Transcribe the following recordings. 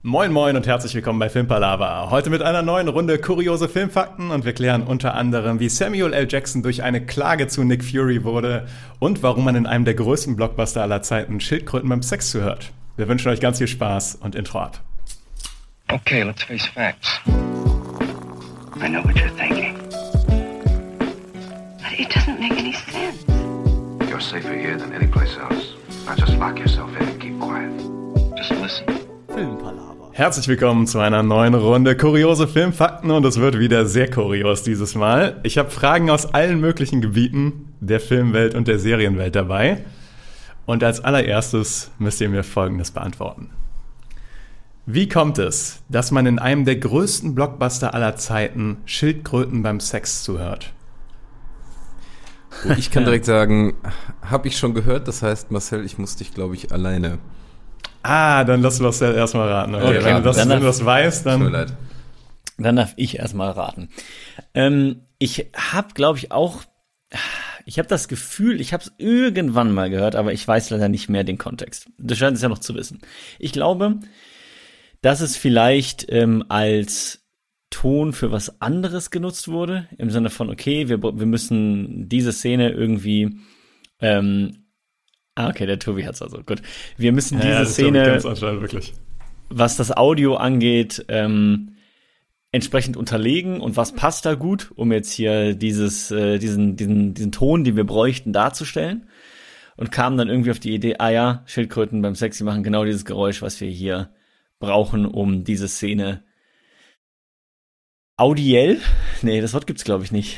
Moin moin und herzlich willkommen bei Filmpalava. Heute mit einer neuen Runde kuriose Filmfakten und wir klären unter anderem, wie Samuel L. Jackson durch eine Klage zu Nick Fury wurde und warum man in einem der größten Blockbuster aller Zeiten Schildkröten beim Sex zuhört. Wir wünschen euch ganz viel Spaß und Intro ab. Okay, let's face facts. I know what you're thinking. But it doesn't make any sense. You're safer here than any place else. Now just lock yourself in and keep quiet. Just listen. Herzlich willkommen zu einer neuen Runde kuriose Filmfakten und es wird wieder sehr kurios dieses Mal. Ich habe Fragen aus allen möglichen Gebieten der Filmwelt und der Serienwelt dabei. Und als allererstes müsst ihr mir Folgendes beantworten. Wie kommt es, dass man in einem der größten Blockbuster aller Zeiten Schildkröten beim Sex zuhört? Ich kann direkt sagen, habe ich schon gehört, das heißt, Marcel, ich muss dich, glaube ich, alleine. Dann lass Marcel erstmal raten. Okay, wenn du das weißt, dann... Tut mir leid. Dann darf ich erstmal raten. Ich habe, glaube ich, auch... Ich habe das Gefühl, ich habe es irgendwann mal gehört, aber ich weiß leider nicht mehr den Kontext. Du scheinst es ja noch zu wissen. Ich glaube, dass es vielleicht als Ton für was anderes genutzt wurde. Im Sinne von, okay, wir müssen diese Szene irgendwie... okay, der Tobi hat's also. Gut. Wir müssen diese Szene, was das Audio angeht, entsprechend unterlegen und was passt da gut, um jetzt hier diesen Ton, den wir bräuchten, darzustellen. Und kamen dann irgendwie auf die Idee, Schildkröten beim Sex, die machen genau dieses Geräusch, was wir hier brauchen, um diese Szene audiell? Nee, das Wort gibt's, glaube ich, nicht.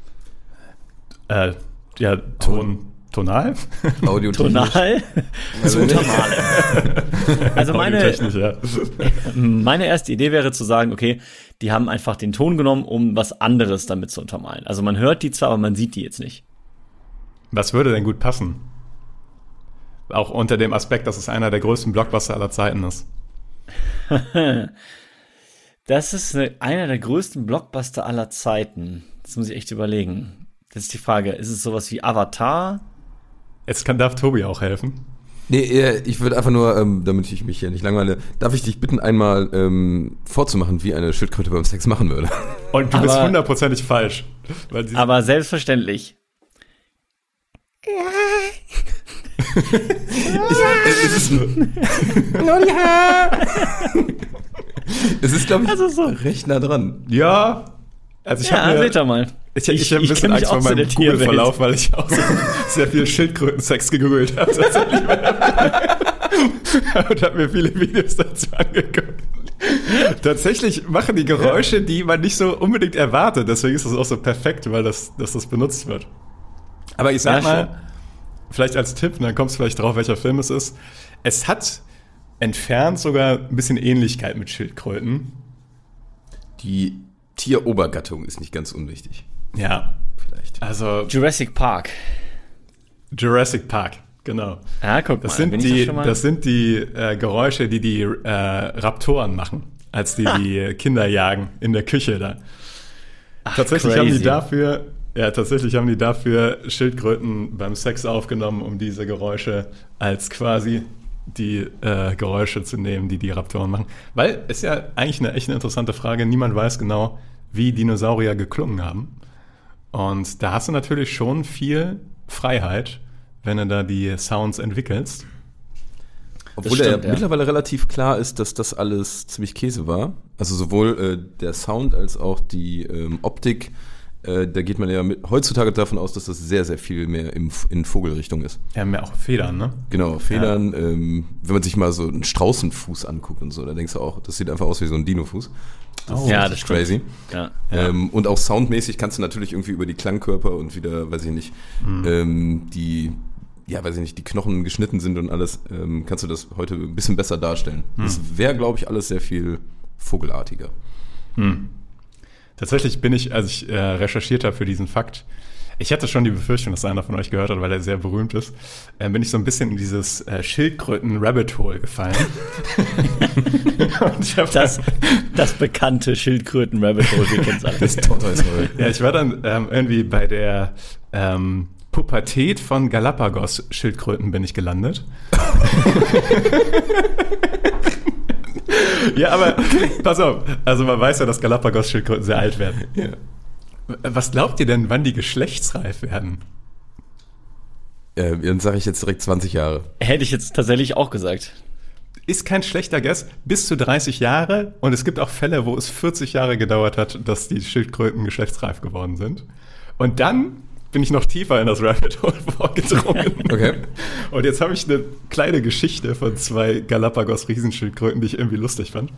Tonal? Tonal? Also Tonale. Also ja. meine erste Idee wäre zu sagen, okay, die haben einfach den Ton genommen, um was anderes damit zu untermalen. Also man hört die zwar, aber man sieht die jetzt nicht. Was würde denn gut passen? Auch unter dem Aspekt, dass es einer der größten Blockbuster aller Zeiten ist. Das ist einer der größten Blockbuster aller Zeiten. Das muss ich echt überlegen. Das ist die Frage, ist es sowas wie Avatar? Jetzt darf Tobi auch helfen. Nee, ich würde einfach nur, damit ich mich hier nicht langweile, darf ich dich bitten, einmal vorzumachen, wie eine Schildkröte beim Sex machen würde. Und du bist 100%ig falsch. Aber selbstverständlich. Es ist, glaube ich, Also so. recht nah dran. Ja. Also ich habe seht ihr mal. Ich habe ein bisschen Angst vor meinem Google-Verlauf, weil ich auch so sehr viel Schildkröten-Sex gegoogelt habe. Und habe mir viele Videos dazu angeguckt. Tatsächlich machen die Geräusche, die man nicht so unbedingt erwartet. Deswegen ist das auch so perfekt, weil dass das benutzt wird. Aber ich sag mal, vielleicht als Tipp, und dann kommst du vielleicht drauf, welcher Film es ist. Es hat entfernt sogar ein bisschen Ähnlichkeit mit Schildkröten. Die Tierobergattung ist nicht ganz unwichtig. Ja, Vielleicht. also Jurassic Park, genau. Ja, guck Das mal. sind die Geräusche, die Raptoren machen, als die Kinder jagen in der Küche da. Tatsächlich haben die dafür Schildkröten beim Sex aufgenommen, um diese Geräusche als quasi die Geräusche zu nehmen, die Raptoren machen. Weil es ja eigentlich echt eine interessante Frage. Niemand weiß genau, wie Dinosaurier geklungen haben. Und da hast du natürlich schon viel Freiheit, wenn du da die Sounds entwickelst. Obwohl stimmt, ja. Mittlerweile relativ klar ist, dass das alles ziemlich Käse war. Also sowohl der Sound als auch die Optik. Da geht man ja heutzutage davon aus, dass das sehr, sehr viel mehr in Vogelrichtung ist. Ja, mehr auch Federn, ne? Genau, Federn. Ja. Wenn man sich mal so einen Straußenfuß anguckt und so, da denkst du auch, das sieht einfach aus wie so ein Dinofuß. Das ist crazy. Ja. Und auch soundmäßig kannst du natürlich irgendwie über die Klangkörper und wieder, weiß ich nicht, die Knochen geschnitten sind und alles, kannst du das heute ein bisschen besser darstellen. Das wäre, glaube ich, alles sehr viel vogelartiger. Tatsächlich bin ich, als ich recherchiert habe für diesen Fakt, ich hatte schon die Befürchtung, dass einer von euch gehört hat, weil er sehr berühmt ist, bin ich so ein bisschen in dieses Schildkröten-Rabbit-Hole gefallen. Und das bekannte Schildkröten-Rabbit-Hole, wir kennen es alle. Das Tortoise-Hole. Ja, ich war dann irgendwie bei der Pubertät von Galapagos-Schildkröten bin ich gelandet. Ja, aber pass auf. Also man weiß ja, dass Galapagos-Schildkröten sehr alt werden. Ja. Was glaubt ihr denn, wann die geschlechtsreif werden? Dann sage ich jetzt direkt 20 Jahre. Hätte ich jetzt tatsächlich auch gesagt. Ist kein schlechter Guess. Bis zu 30 Jahre. Und es gibt auch Fälle, wo es 40 Jahre gedauert hat, dass die Schildkröten geschlechtsreif geworden sind. Und dann bin ich noch tiefer in das Rabbit Hole vorgedrungen. Okay. Und jetzt habe ich eine kleine Geschichte von 2 Galapagos-Riesenschildkröten, die ich irgendwie lustig fand.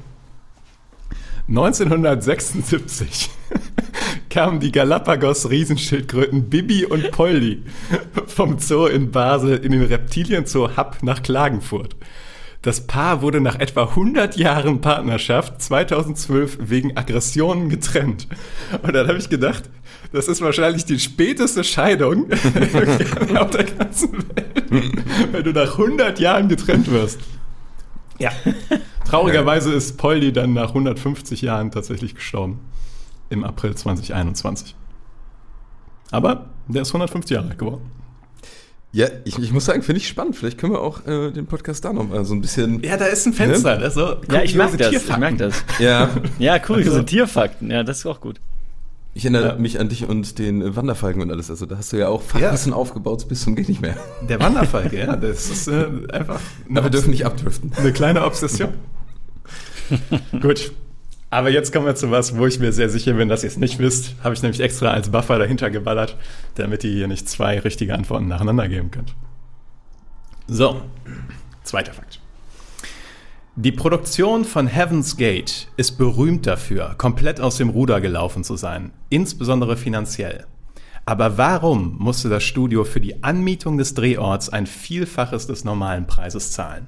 1976 kamen die Galapagos-Riesenschildkröten Bibi und Polly vom Zoo in Basel in den Reptilienzoo Happ nach Klagenfurt. Das Paar wurde nach etwa 100 Jahren Partnerschaft 2012 wegen Aggressionen getrennt. Und dann habe ich gedacht, das ist wahrscheinlich die späteste Scheidung auf der ganzen Welt, wenn du nach 100 Jahren getrennt wirst. Ja. Traurigerweise ist Polly dann nach 150 Jahren tatsächlich gestorben. Im April 2021. Aber der ist 150 Jahre alt geworden. Ja, ich muss sagen, finde ich spannend. Vielleicht können wir auch den Podcast da noch mal so ein bisschen... Ja, da ist ein Fenster. Ne? Also, Ja, ich merke das. Ja. Ja, kuriose Tierfakten. Ja, das ist auch gut. Ich erinnere mich an dich und den Wanderfalken und alles. Also da hast du ja auch Fachwissen aufgebaut bis zum geht nicht mehr. Der Wanderfalke, ja. Das ist einfach... Aber wir dürfen nicht abdriften. Eine kleine Obsession. Gut. Aber jetzt kommen wir zu was, wo ich mir sehr sicher bin, dass ihr es nicht wisst. Habe ich nämlich extra als Buffer dahinter geballert, damit ihr hier nicht 2 richtige Antworten nacheinander geben könnt. So, zweiter Fakt. Die Produktion von Heaven's Gate ist berühmt dafür, komplett aus dem Ruder gelaufen zu sein, insbesondere finanziell. Aber warum musste das Studio für die Anmietung des Drehorts ein Vielfaches des normalen Preises zahlen?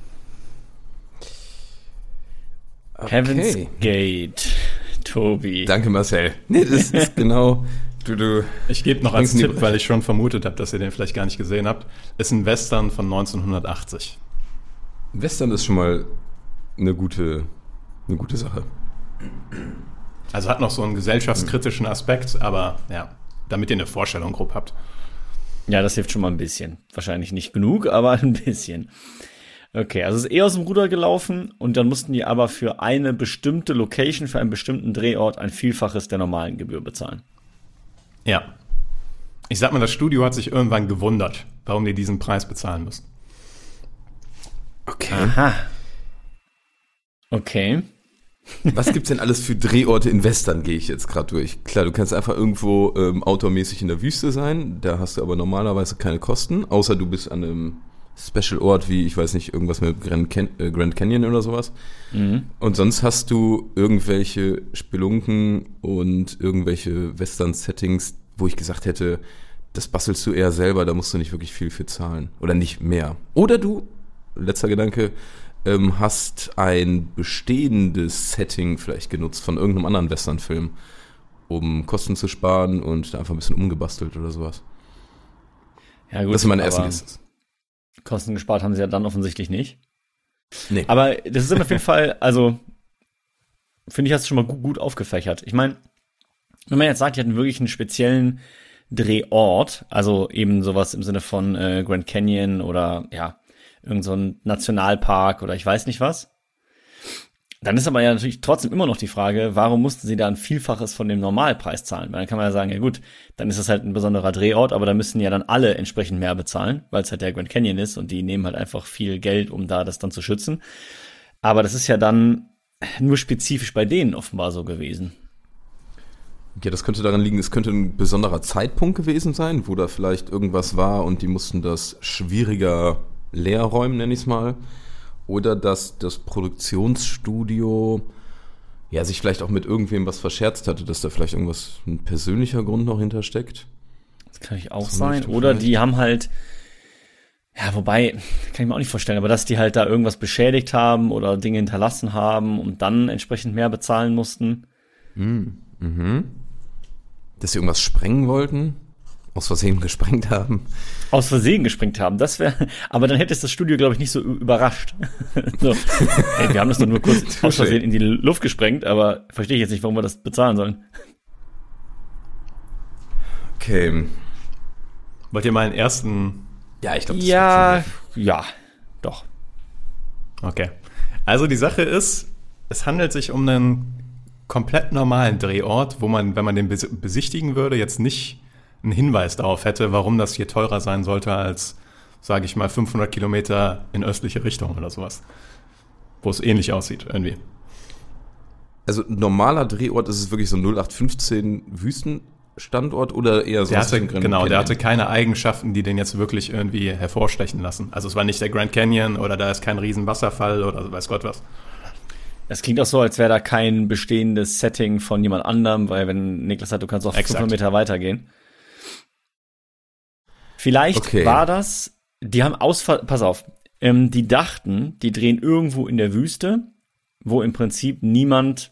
Okay. Heaven's Gate, Tobi. Danke, Marcel. Nee, das ist genau... Ich gebe noch als Tipp, weil ich schon vermutet habe, dass ihr den vielleicht gar nicht gesehen habt. Ist ein Western von 1980. Western ist schon mal eine gute Sache. Also hat noch so einen gesellschaftskritischen Aspekt, aber ja, damit ihr eine Vorstellung grob habt. Ja, das hilft schon mal ein bisschen. Wahrscheinlich nicht genug, aber ein bisschen. Okay, also es ist aus dem Ruder gelaufen und dann mussten die aber für eine bestimmte Location, für einen bestimmten Drehort ein Vielfaches der normalen Gebühr bezahlen. Ja. Ich sag mal, das Studio hat sich irgendwann gewundert, warum die diesen Preis bezahlen müssen. Okay. Aha. Okay. Was gibt's denn alles für Drehorte in Western, gehe ich jetzt gerade durch. Klar, du kannst einfach irgendwo outdoormäßig in der Wüste sein, da hast du aber normalerweise keine Kosten, außer du bist an einem Special-Ort wie, ich weiß nicht, irgendwas mit Grand Canyon oder sowas. Mhm. Und sonst hast du irgendwelche Spelunken und irgendwelche Western-Settings, wo ich gesagt hätte, das bastelst du eher selber, da musst du nicht wirklich viel für zahlen. Oder nicht mehr. Oder du, letzter Gedanke, hast ein bestehendes Setting vielleicht genutzt von irgendeinem anderen Western-Film, um Kosten zu sparen und da einfach ein bisschen umgebastelt oder sowas. Ja, gut, das sind meine ersten Guesses. Kosten gespart haben sie ja dann offensichtlich nicht. Nee. Aber das ist auf jeden Fall, also finde ich, hast du schon mal gut aufgefächert. Ich meine, wenn man jetzt sagt, die hatten wirklich einen speziellen Drehort, also eben sowas im Sinne von Grand Canyon oder ja, irgend so ein Nationalpark oder ich weiß nicht was, dann ist aber ja natürlich trotzdem immer noch die Frage, warum mussten sie da ein Vielfaches von dem Normalpreis zahlen? Weil dann kann man ja sagen, ja gut, dann ist das halt ein besonderer Drehort, aber da müssen ja dann alle entsprechend mehr bezahlen, weil es halt der Grand Canyon ist und die nehmen halt einfach viel Geld, um da das dann zu schützen. Aber das ist ja dann nur spezifisch bei denen offenbar so gewesen. Ja, das könnte daran liegen, es könnte ein besonderer Zeitpunkt gewesen sein, wo da vielleicht irgendwas war und die mussten das schwieriger leer räumen, nenne ich es mal. Oder dass das Produktionsstudio ja sich vielleicht auch mit irgendwem was verscherzt hatte, dass da vielleicht irgendwas, ein persönlicher Grund noch hintersteckt. Das kann ich auch sein. Oder vielleicht. Die haben halt, ja, wobei, kann ich mir auch nicht vorstellen, aber dass die halt da irgendwas beschädigt haben oder Dinge hinterlassen haben und dann entsprechend mehr bezahlen mussten. Mhm. Dass sie irgendwas sprengen wollten? Aus Versehen gesprengt haben. Aus Versehen gesprengt haben, das wäre, aber dann hätte es das Studio, glaube ich, nicht so überrascht. So. Hey, wir haben das doch nur kurz aus Versehen in die Luft gesprengt, aber verstehe ich jetzt nicht, warum wir das bezahlen sollen. Okay. Wollt ihr mal einen ersten? Ja, ich glaube, das ja, doch. Okay. Also die Sache ist, es handelt sich um einen komplett normalen Drehort, wo man, wenn man den besichtigen würde, jetzt nicht einen Hinweis darauf hätte, warum das hier teurer sein sollte als, sage ich mal, 500 Kilometer in östliche Richtung oder sowas. Wo es ähnlich aussieht irgendwie. Also normaler Drehort, ist es wirklich so 0815 Wüstenstandort oder eher so? Der hatte keine Eigenschaften, die den jetzt wirklich irgendwie hervorstechen lassen. Also es war nicht der Grand Canyon oder da ist kein Riesenwasserfall oder weiß Gott was. Das klingt auch so, als wäre da kein bestehendes Setting von jemand anderem, weil wenn Niklas sagt, du kannst auch 500 Meter weitergehen. Vielleicht war das, die haben pass auf, die dachten, die drehen irgendwo in der Wüste, wo im Prinzip niemand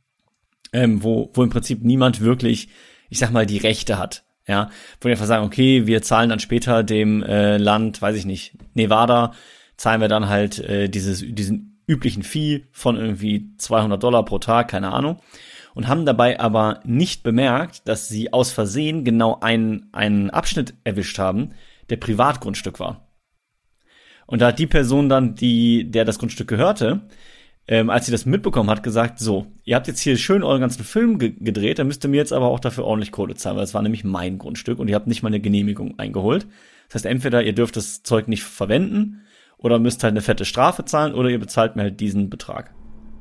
wirklich, ich sag mal, die Rechte hat. Ja, wo die einfach sagen, okay, wir zahlen dann später dem Land, weiß ich nicht, Nevada, zahlen wir dann halt diesen üblichen Fee von irgendwie $200 pro Tag, keine Ahnung. Und haben dabei aber nicht bemerkt, dass sie aus Versehen genau einen Abschnitt erwischt haben, der Privatgrundstück war. Und da hat die Person dann, der das Grundstück gehörte, als sie das mitbekommen hat, gesagt, so, ihr habt jetzt hier schön euren ganzen Film gedreht, dann müsst ihr mir jetzt aber auch dafür ordentlich Kohle zahlen, weil das war nämlich mein Grundstück und ihr habt nicht mal eine Genehmigung eingeholt. Das heißt, entweder ihr dürft das Zeug nicht verwenden oder müsst halt eine fette Strafe zahlen oder ihr bezahlt mir halt diesen Betrag.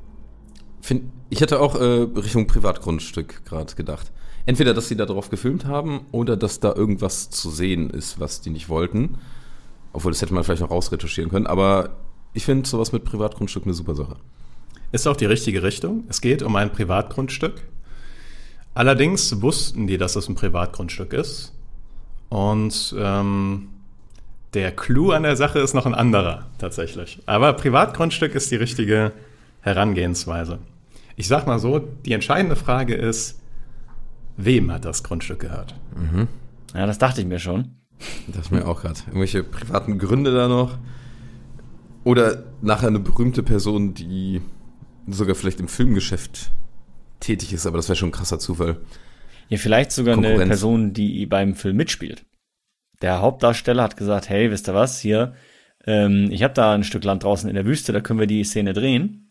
Ich hätte auch Richtung Privatgrundstück gerade gedacht. Entweder, dass sie da drauf gefilmt haben oder dass da irgendwas zu sehen ist, was die nicht wollten. Obwohl, das hätte man vielleicht noch rausretuschieren können. Aber ich finde sowas mit Privatgrundstück eine super Sache. Ist auch die richtige Richtung. Es geht um ein Privatgrundstück. Allerdings wussten die, dass es ein Privatgrundstück ist. Und der Clou an der Sache ist noch ein anderer, tatsächlich. Aber Privatgrundstück ist die richtige Herangehensweise. Ich sag mal so, die entscheidende Frage ist, wem hat das Grundstück gehört? Mhm. Ja, das dachte ich mir schon. Das ist mir auch gerade. Irgendwelche privaten Gründe da noch? Oder nachher eine berühmte Person, die sogar vielleicht im Filmgeschäft tätig ist, aber das wäre schon ein krasser Zufall. Ja, vielleicht sogar eine Person, die beim Film mitspielt. Der Hauptdarsteller hat gesagt, hey, wisst ihr was, hier, ich habe da ein Stück Land draußen in der Wüste, da können wir die Szene drehen.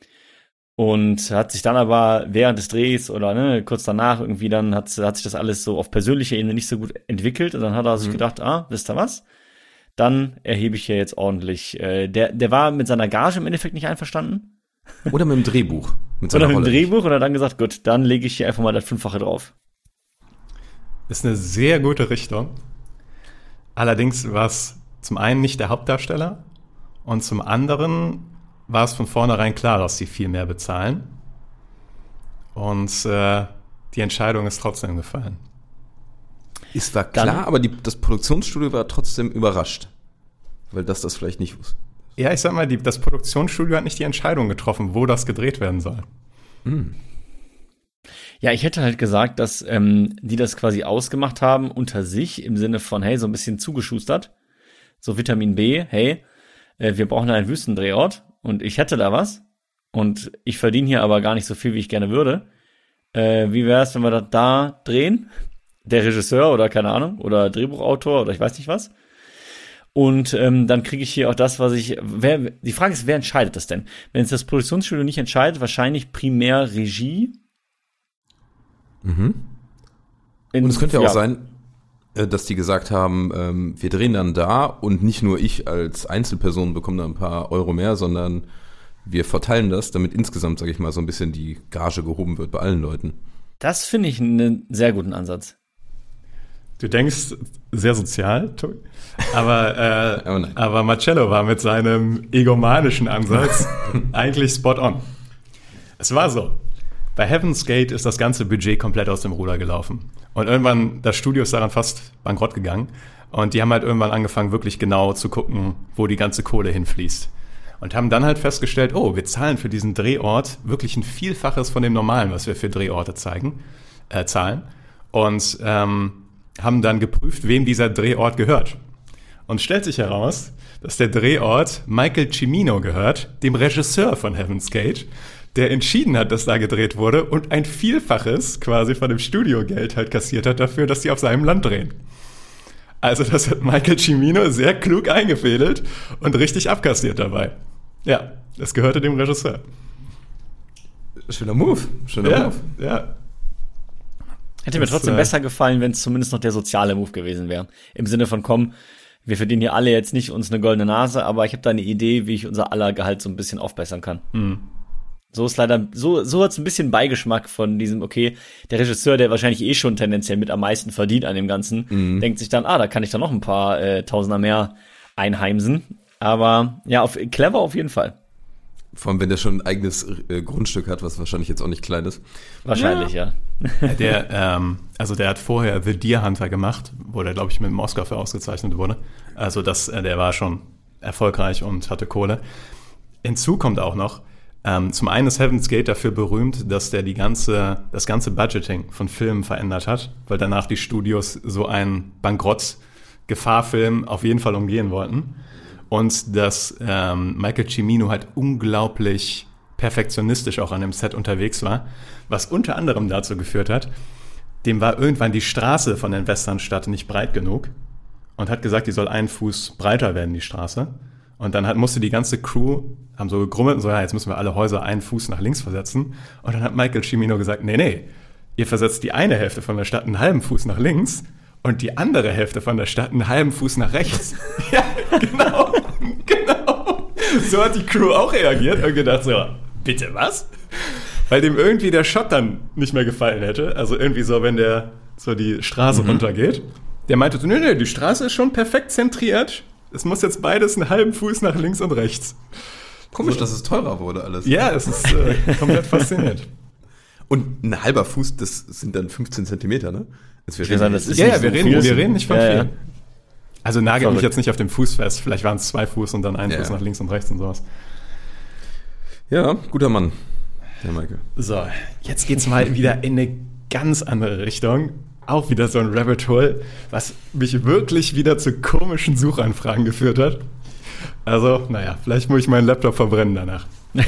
Und hat sich dann aber während des Drehs oder kurz danach irgendwie dann hat sich das alles so auf persönlicher Ebene nicht so gut entwickelt. Und dann hat er sich gedacht, wisst ihr was? Dann erhebe ich hier jetzt ordentlich. Der war mit seiner Gage im Endeffekt nicht einverstanden. Oder mit dem Drehbuch. Oder mit dem Drehbuch und hat dann gesagt, gut, dann lege ich hier einfach mal das 5-fache drauf. Ist eine sehr gute Richtung. Allerdings war es zum einen nicht der Hauptdarsteller und zum anderen war es von vornherein klar, dass sie viel mehr bezahlen. Und die Entscheidung ist trotzdem gefallen. Es war klar, dann, aber das Produktionsstudio war trotzdem überrascht. Weil das vielleicht nicht wusste. Ja, ich sag mal, das Produktionsstudio hat nicht die Entscheidung getroffen, wo das gedreht werden soll. Ja, ich hätte halt gesagt, dass die das quasi ausgemacht haben unter sich, im Sinne von, hey, so ein bisschen zugeschustert. So Vitamin B, hey, wir brauchen einen Wüstendrehort. Und ich hätte da was und ich verdiene hier aber gar nicht so viel, wie ich gerne würde. Wie wäre es, wenn wir das da drehen? Der Regisseur oder keine Ahnung, oder Drehbuchautor oder ich weiß nicht was. Und dann kriege ich hier auch das, was ich... Die Frage ist, wer entscheidet das denn? Wenn es das Produktionsstudio nicht entscheidet, wahrscheinlich primär Regie. Mhm. Und es könnte ja auch sein, dass die gesagt haben, wir drehen dann da und nicht nur ich als Einzelperson bekomme da ein paar Euro mehr, sondern wir verteilen das, damit insgesamt, sage ich mal, so ein bisschen die Gage gehoben wird bei allen Leuten. Das finde ich einen sehr guten Ansatz. Du denkst sehr sozial, Tobi. Aber Marcello war mit seinem egomanischen Ansatz eigentlich spot on. Es war so. Bei Heaven's Gate ist das ganze Budget komplett aus dem Ruder gelaufen. Und irgendwann, das Studio ist daran fast bankrott gegangen. Und die haben halt irgendwann angefangen, wirklich genau zu gucken, wo die ganze Kohle hinfließt. Und haben dann halt festgestellt, wir zahlen für diesen Drehort wirklich ein Vielfaches von dem Normalen, was wir für Drehorte zahlen. Und haben dann geprüft, wem dieser Drehort gehört. Und stellt sich heraus, dass der Drehort Michael Cimino gehört, dem Regisseur von Heaven's Gate, der entschieden hat, dass da gedreht wurde und ein Vielfaches quasi von dem Studiogeld halt kassiert hat dafür, dass die auf seinem Land drehen. Also das hat Michael Cimino sehr klug eingefädelt und richtig abkassiert dabei. Ja, es gehörte dem Regisseur. Schöner Move. Ja. Hätte mir trotzdem besser gefallen, wenn es zumindest noch der soziale Move gewesen wäre. Im Sinne von, komm, wir verdienen hier alle jetzt nicht uns eine goldene Nase, aber ich habe da eine Idee, wie ich unser aller Gehalt so ein bisschen aufbessern kann. So ist leider, so hat's ein bisschen Beigeschmack von diesem, okay, der Regisseur, der wahrscheinlich eh schon tendenziell mit am meisten verdient an dem Ganzen, denkt sich dann, da kann ich da noch ein paar Tausender mehr einheimsen. Aber ja, clever auf jeden Fall. Vor allem, wenn der schon ein eigenes Grundstück hat, was wahrscheinlich jetzt auch nicht klein ist. Wahrscheinlich, ja. Der hat vorher The Deer Hunter gemacht, wo der, glaube ich, mit dem Oscar für ausgezeichnet wurde. Also der war schon erfolgreich und hatte Kohle. Hinzu kommt auch noch, zum einen ist Heaven's Gate dafür berühmt, dass der das ganze Budgeting von Filmen verändert hat, weil danach die Studios so einen Bankrott-Gefahrfilm auf jeden Fall umgehen wollten. Und dass Michael Cimino halt unglaublich perfektionistisch auch an dem Set unterwegs war, was unter anderem dazu geführt hat, dem war irgendwann die Straße von der Westernstadt nicht breit genug und hat gesagt, die soll 1 Fuß breiter werden, die Straße. Und dann musste die ganze Crew, haben so gegrummelt und so, ja, jetzt müssen wir alle Häuser 1 Fuß nach links versetzen. Und dann hat Michael Cimino gesagt, nee, ihr versetzt die eine Hälfte von der Stadt einen halben Fuß nach links und die andere Hälfte von der Stadt einen halben Fuß nach rechts. Ja, genau. So hat die Crew auch reagiert und gedacht so, bitte was? Weil dem irgendwie der Shot dann nicht mehr gefallen hätte. Also irgendwie so, wenn der so die Straße runtergeht. Der meinte so, nee, die Straße ist schon perfekt zentriert. Es muss jetzt beides einen halben Fuß nach links und rechts. Komisch, dass es teurer wurde alles. Ja, es ist komplett faszinierend. Und ein halber Fuß, das sind dann 15 Zentimeter, ne? Wir reden nicht von viel. Ja. Also nagel mich jetzt nicht auf dem Fuß fest. Vielleicht waren es 2 Fuß und dann 1 Fuß nach links und rechts und sowas. Ja, guter Mann, der Michael. So, jetzt geht's mal wieder in eine ganz andere Richtung. Auch wieder so ein Rabbit Hole, was mich wirklich wieder zu komischen Suchanfragen geführt hat. Also, vielleicht muss ich meinen Laptop verbrennen danach.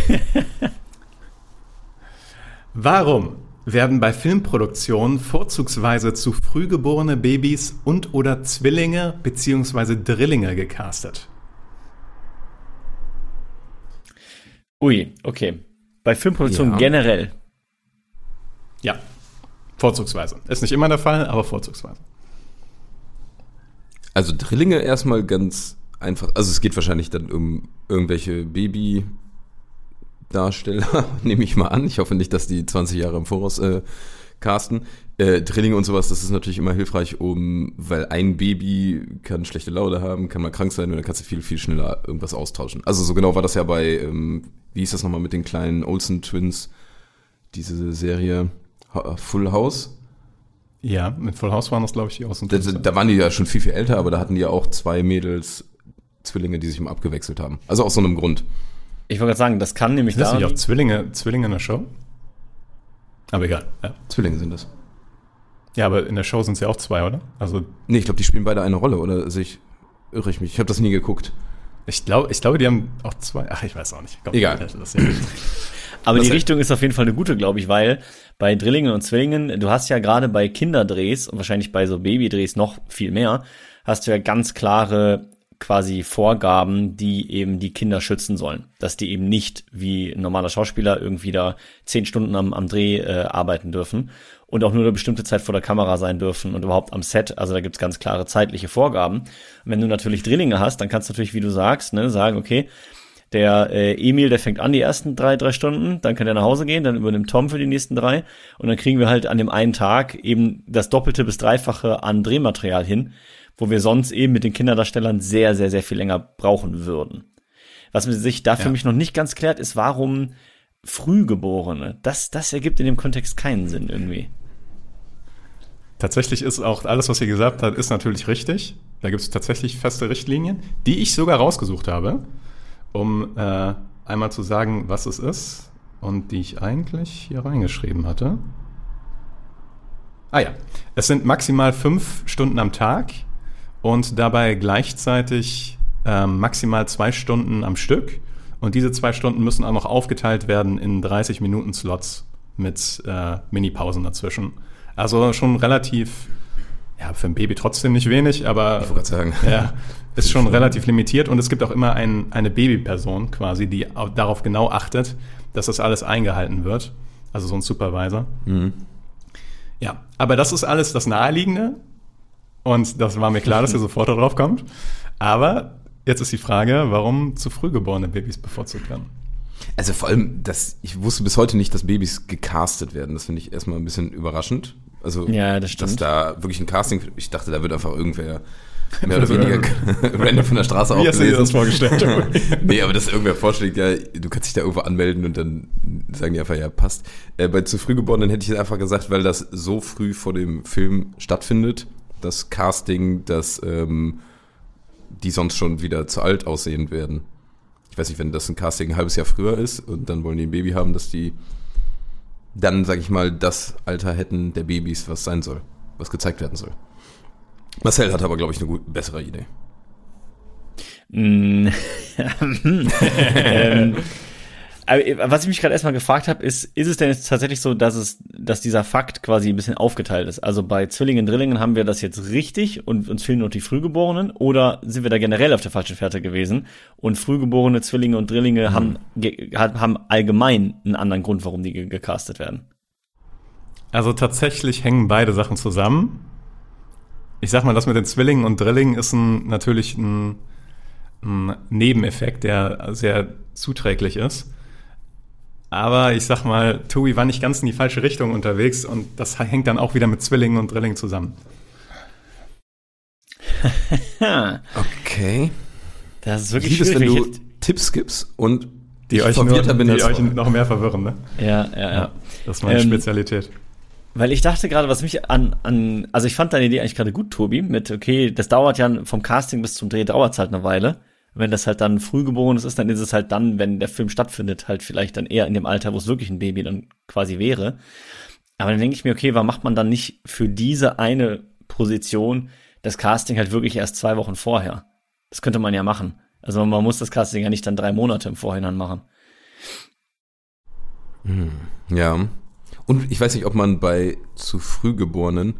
Warum werden bei Filmproduktionen vorzugsweise zu früh geborene Babys und/oder Zwillinge bzw. Drillinge gecastet? Ui, okay. Bei Filmproduktionen generell? Ja, vorzugsweise. Ist nicht immer der Fall, aber vorzugsweise. Also Drillinge erstmal ganz einfach. Also es geht wahrscheinlich dann um irgendwelche Babydarsteller, nehme ich mal an. Ich hoffe nicht, dass die 20 Jahre im Voraus casten. Drillinge und sowas, das ist natürlich immer hilfreich, weil ein Baby kann schlechte Laune haben, kann mal krank sein und dann kannst du viel, viel schneller irgendwas austauschen. Also so genau war das ja bei, wie hieß das nochmal mit den kleinen Olsen Twins, diese Serie Full House? Ja, mit Full House waren das, glaube ich, die Olsen Twins. Da waren die ja schon viel, viel älter, aber da hatten die ja auch 2 Mädels, Zwillinge, die sich immer abgewechselt haben. Also aus so einem Grund. Ich wollte gerade sagen, das kann nämlich da... Sind das nicht auch Zwillinge in der Show? Aber egal, ja. Zwillinge sind das. Ja, aber in der Show sind es ja auch 2, oder? Also nee, ich glaube, die spielen beide eine Rolle, oder irre ich mich? Ich habe das nie geguckt. Ich glaube, die haben auch 2. Ach, ich weiß auch nicht. Egal. Aber die Richtung ist auf jeden Fall eine gute, glaube ich, weil bei Drillingen und Zwillingen, du hast ja gerade bei Kinderdrehs und wahrscheinlich bei so Babydrehs noch viel mehr, hast du ja ganz klare quasi Vorgaben, die eben die Kinder schützen sollen. Dass die eben nicht wie ein normaler Schauspieler irgendwie da 10 Stunden am Dreh arbeiten dürfen und auch nur eine bestimmte Zeit vor der Kamera sein dürfen und überhaupt am Set. Also da gibt's ganz klare zeitliche Vorgaben. Und wenn du natürlich Drillinge hast, dann kannst du natürlich, wie du sagst, sagen, okay, der Emil, der fängt an die ersten 3 Stunden, dann kann er nach Hause gehen, dann übernimmt Tom für die nächsten 3 und dann kriegen wir halt an dem einen Tag eben das Doppelte bis Dreifache an Drehmaterial hin, wo wir sonst eben mit den Kinderdarstellern sehr, sehr, sehr viel länger brauchen würden. Was sich da für mich noch nicht ganz klärt, ist, warum Frühgeborene. Das ergibt in dem Kontext keinen Sinn irgendwie. Tatsächlich ist auch alles, was ihr gesagt habt, ist natürlich richtig. Da gibt es tatsächlich feste Richtlinien, die ich sogar rausgesucht habe, um einmal zu sagen, was es ist und die ich eigentlich hier reingeschrieben hatte. Ah ja, es sind maximal 5 Stunden am Tag und dabei gleichzeitig maximal 2 Stunden am Stück. Und diese 2 Stunden müssen auch noch aufgeteilt werden in 30-Minuten-Slots mit Mini-Pausen dazwischen. Also schon relativ ja, für ein Baby trotzdem nicht wenig, aber Ich wollte gerade sagen. ja, ist schon relativ limitiert. Und es gibt auch immer eine Babyperson quasi, die darauf genau achtet, dass das alles eingehalten wird. Also so ein Supervisor. Ja, aber das ist alles das Naheliegende. Und das war mir klar, dass ihr sofort darauf kommt. Aber jetzt ist die Frage, warum zu früh geborene Babys bevorzugt werden. Also vor allem, ich wusste bis heute nicht, dass Babys gecastet werden. Das finde ich erstmal ein bisschen überraschend. Also, Ja, das stimmt. dass da wirklich ein Casting, ich dachte, da wird einfach irgendwer mehr oder weniger random von der Straße Wie hast du dir das aufgelesen. vorgestellt? Nee, aber dass irgendwer vorschlägt, ja, du kannst dich da irgendwo anmelden und dann sagen die einfach, ja, passt. Bei zu Frühgeborenen hätte ich jetzt einfach gesagt, weil das so früh vor dem Film stattfindet, das Casting, dass die sonst schon wieder zu alt aussehen werden. Ich weiß nicht, wenn das ein Casting ein halbes Jahr früher ist und dann wollen die ein Baby haben, dass die dann, sag ich mal, das Alter hätten der Babys, was sein soll, was gezeigt werden soll. Marcel hat aber, glaube ich, eine bessere Idee. Aber was ich mich gerade erstmal gefragt habe, ist es denn jetzt tatsächlich so, dass dieser Fakt quasi ein bisschen aufgeteilt ist? Also bei Zwillingen, Drillingen haben wir das jetzt richtig und uns fehlen nur die Frühgeborenen, oder sind wir da generell auf der falschen Fährte gewesen und frühgeborene Zwillinge und Drillinge haben allgemein einen anderen Grund, warum die gecastet werden? Also tatsächlich hängen beide Sachen zusammen. Ich sag mal, das mit den Zwillingen und Drillingen ist natürlich ein Nebeneffekt, der sehr zuträglich ist. Aber ich sag mal, Tobi war nicht ganz in die falsche Richtung unterwegs und das hängt dann auch wieder mit Zwillingen und Drillingen zusammen. Okay. Das ist wirklich Ich liebe es, wenn schwierig. du Tipps gibst und Die euch noch mehr verwirren, ne? Ja. Das ist meine Spezialität. Weil ich dachte gerade, was mich also ich fand deine Idee eigentlich gerade gut, Tobi, mit, okay, das dauert ja vom Casting bis zum Dreh, dauert es halt eine Weile. Wenn das halt dann Frühgeborenes ist, dann ist es halt dann, wenn der Film stattfindet, halt vielleicht dann eher in dem Alter, wo es wirklich ein Baby dann quasi wäre. Aber dann denke ich mir, okay, warum macht man dann nicht für diese eine Position das Casting halt wirklich erst 2 Wochen vorher? Das könnte man ja machen. Also man muss das Casting ja nicht dann 3 Monate im Vorhinein machen. Ja. Und ich weiß nicht, ob man bei zu Frühgeborenen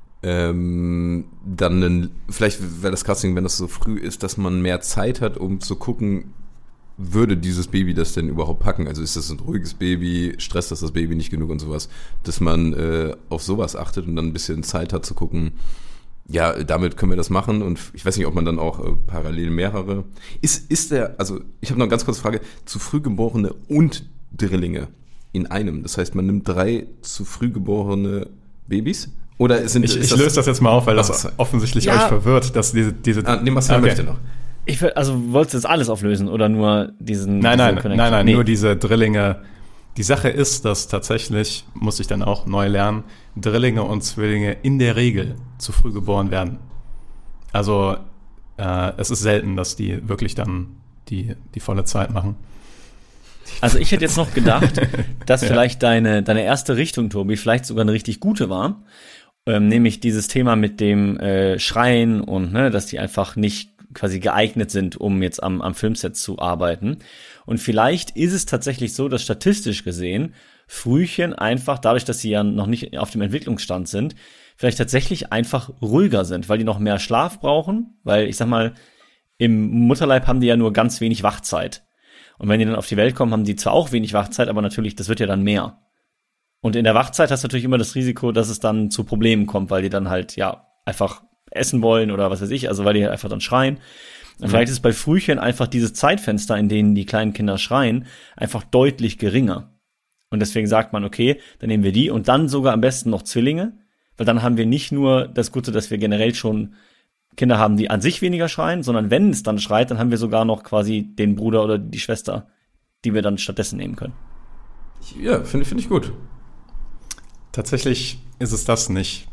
dann vielleicht wäre das Casting, wenn das so früh ist, dass man mehr Zeit hat, um zu gucken, würde dieses Baby das denn überhaupt packen? Also ist das ein ruhiges Baby, stresst das Baby nicht genug und sowas, dass man auf sowas achtet und dann ein bisschen Zeit hat zu gucken, ja, damit können wir das machen, und ich weiß nicht, ob man dann auch parallel mehrere. Also ich habe noch eine ganz kurze Frage, zu Frühgeborene und Drillinge in einem, das heißt, man nimmt 3 zu frühgeborene Babys? Oder ich löse das jetzt mal auf, weil das offensichtlich euch verwirrt, dass diese nehmen wir möchte noch. Wolltest du das alles auflösen oder nur diesen? Nein, nur diese Drillinge. Die Sache ist, dass tatsächlich, muss ich dann auch neu lernen, Drillinge und Zwillinge in der Regel zu früh geboren werden. Also es ist selten, dass die wirklich dann die volle Zeit machen. Also ich hätte jetzt noch gedacht, dass vielleicht deine erste Richtung, Tobi, vielleicht sogar eine richtig gute war. Nämlich dieses Thema mit dem Schreien und dass die einfach nicht quasi geeignet sind, um jetzt am Filmset zu arbeiten. Und vielleicht ist es tatsächlich so, dass statistisch gesehen Frühchen einfach, dadurch, dass sie ja noch nicht auf dem Entwicklungsstand sind, vielleicht tatsächlich einfach ruhiger sind, weil die noch mehr Schlaf brauchen, weil ich sag mal, im Mutterleib haben die ja nur ganz wenig Wachzeit. Und wenn die dann auf die Welt kommen, haben die zwar auch wenig Wachzeit, aber natürlich, das wird ja dann mehr. Und in der Wachzeit hast du natürlich immer das Risiko, dass es dann zu Problemen kommt, weil die dann halt, ja, einfach essen wollen oder was weiß ich, also weil die halt einfach dann schreien. Und vielleicht ist bei Frühchen einfach dieses Zeitfenster, in denen die kleinen Kinder schreien, einfach deutlich geringer. Und deswegen sagt man, okay, dann nehmen wir die und dann sogar am besten noch Zwillinge, weil dann haben wir nicht nur das Gute, dass wir generell schon Kinder haben, die an sich weniger schreien, sondern wenn es dann schreit, dann haben wir sogar noch quasi den Bruder oder die Schwester, die wir dann stattdessen nehmen können. Ja, finde ich gut. Tatsächlich ist es das nicht.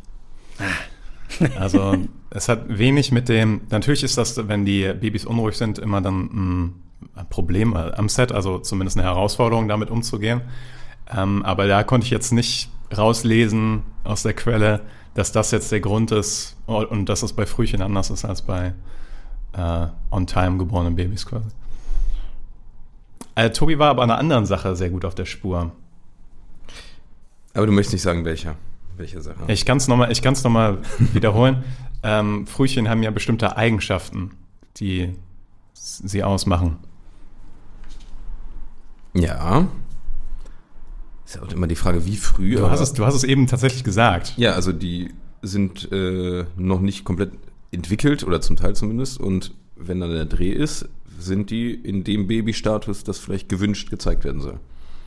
Also es hat wenig mit dem, natürlich ist das, wenn die Babys unruhig sind, immer dann ein Problem am Set, also zumindest eine Herausforderung, damit umzugehen. Aber da konnte ich jetzt nicht rauslesen aus der Quelle, dass das jetzt der Grund ist und dass es bei Frühchen anders ist als bei on-time geborenen Babys quasi. Tobi war aber an einer anderen Sache sehr gut auf der Spur. Aber du möchtest nicht sagen, welcher. Welche Sache? Ich kann es nochmal wiederholen. Frühchen haben ja bestimmte Eigenschaften, die sie ausmachen. Ja. Ist ja auch immer die Frage, wie früh. Du hast es eben tatsächlich gesagt. Ja, also die sind noch nicht komplett entwickelt, oder zum Teil zumindest. Und wenn dann der Dreh ist, sind die in dem Babystatus, das vielleicht gewünscht gezeigt werden soll.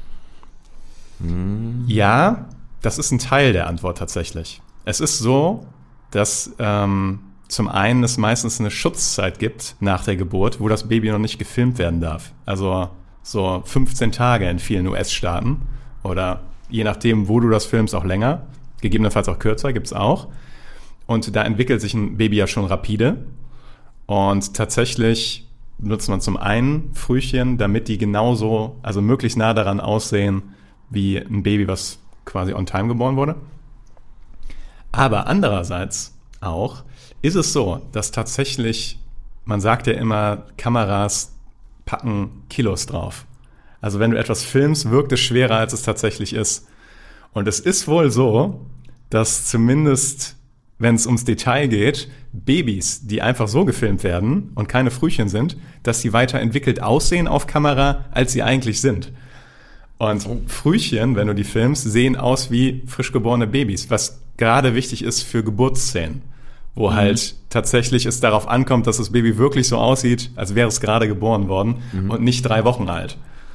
Ja, das ist ein Teil der Antwort tatsächlich. Es ist so, dass zum einen es meistens eine Schutzzeit gibt nach der Geburt, wo das Baby noch nicht gefilmt werden darf. Also so 15 Tage in vielen US-Staaten oder je nachdem, wo du das filmst, auch länger. Gegebenenfalls auch kürzer, gibt's auch. Und da entwickelt sich ein Baby ja schon rapide. Und tatsächlich nutzt man zum einen Frühchen, damit die genauso, also möglichst nah daran aussehen, wie ein Baby, was quasi on time geboren wurde. Aber andererseits auch ist es so, dass tatsächlich, man sagt ja immer, Kameras packen Kilos drauf. Also wenn du etwas filmst, wirkt es schwerer, als es tatsächlich ist. Und es ist wohl so, dass zumindest, wenn es ums Detail geht, Babys, die einfach so gefilmt werden und keine Frühchen sind, dass sie weiterentwickelt aussehen auf Kamera, als sie eigentlich sind. Und Frühchen, wenn du die filmst, sehen aus wie frisch geborene Babys, was gerade wichtig ist für Geburtsszenen, wo halt tatsächlich es darauf ankommt, dass das Baby wirklich so aussieht, als wäre es gerade geboren worden und nicht 3 Wochen alt.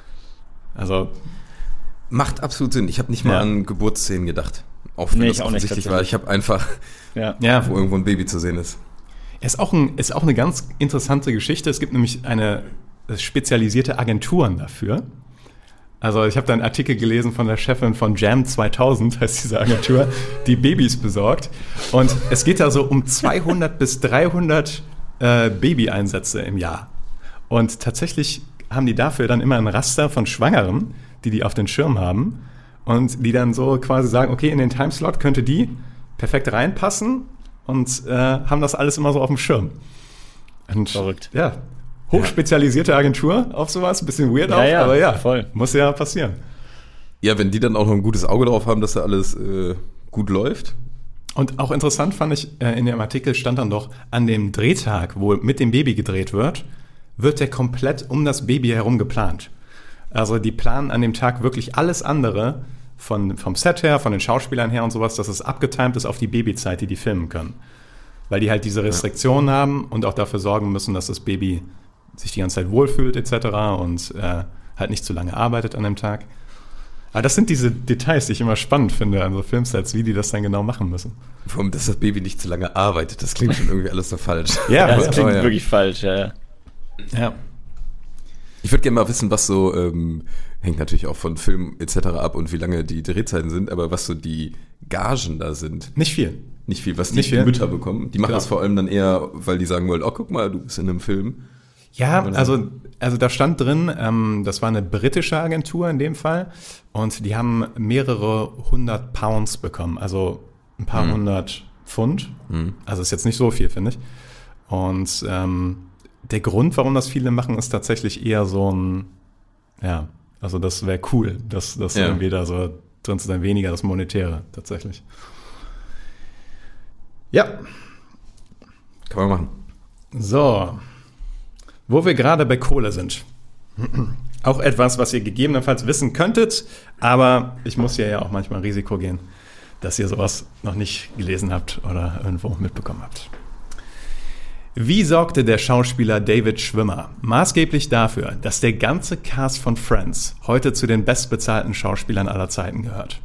Also macht absolut Sinn. Ich habe nicht mal an Geburtsszenen gedacht. Auch wenn das offensichtlich war. Ich habe einfach, wo irgendwo ein Baby zu sehen ist. Ist auch eine ganz interessante Geschichte. Es gibt nämlich eine spezialisierte Agenturen dafür. Also ich habe da einen Artikel gelesen von der Chefin von Jam 2000, heißt diese Agentur, die Babys besorgt. Und es geht da so um 200 bis 300 Babyeinsätze im Jahr. Und tatsächlich haben die dafür dann immer ein Raster von Schwangeren, die auf den Schirm haben. Und die dann so quasi sagen, okay, in den Timeslot könnte die perfekt reinpassen und haben das alles immer so auf dem Schirm. Und, verrückt. Ja, hochspezialisierte Agentur auf sowas, ein bisschen weird aber voll. Muss ja passieren. Ja, wenn die dann auch noch ein gutes Auge drauf haben, dass da alles gut läuft. Und auch interessant fand ich, in dem Artikel stand dann doch, an dem Drehtag, wo mit dem Baby gedreht wird der komplett um das Baby herum geplant. Also die planen an dem Tag wirklich alles andere vom Set her, von den Schauspielern her und sowas, dass es abgetimt ist auf die Babyzeit, die filmen können. Weil die halt diese Restriktionen haben und auch dafür sorgen müssen, dass das Baby sich die ganze Zeit wohlfühlt etc. und halt nicht zu lange arbeitet an dem Tag. Aber das sind diese Details, die ich immer spannend finde an so Filmsets, wie die das dann genau machen müssen. Vor allem, dass das Baby nicht zu lange arbeitet, das klingt schon irgendwie alles so falsch. Ja, das klingt wirklich falsch, ja. Ich würde gerne mal wissen, was so, hängt natürlich auch von Film etc. ab und wie lange die Drehzeiten sind, aber was so die Gagen da sind. Nicht viel, was die Mütter bekommen. Die machen das vor allem dann eher, weil die sagen wollen, oh, guck mal, du bist in einem Film. Ja, also da stand drin, das war eine britische Agentur in dem Fall und die haben mehrere 100 Pounds bekommen, also ein paar 100 Pfund. Also ist jetzt nicht so viel, finde ich. Und der Grund, warum das viele machen, ist tatsächlich eher so ein, also das wäre cool, das irgendwie da so drin zu sein, weniger das Monetäre tatsächlich. Ja. Kann man machen. So. Wo wir gerade bei Kohle sind. Auch etwas, was ihr gegebenenfalls wissen könntet, aber ich muss ja auch manchmal Risiko gehen, dass ihr sowas noch nicht gelesen habt oder irgendwo mitbekommen habt. Wie sorgte der Schauspieler David Schwimmer maßgeblich dafür, dass der ganze Cast von Friends heute zu den bestbezahlten Schauspielern aller Zeiten gehört?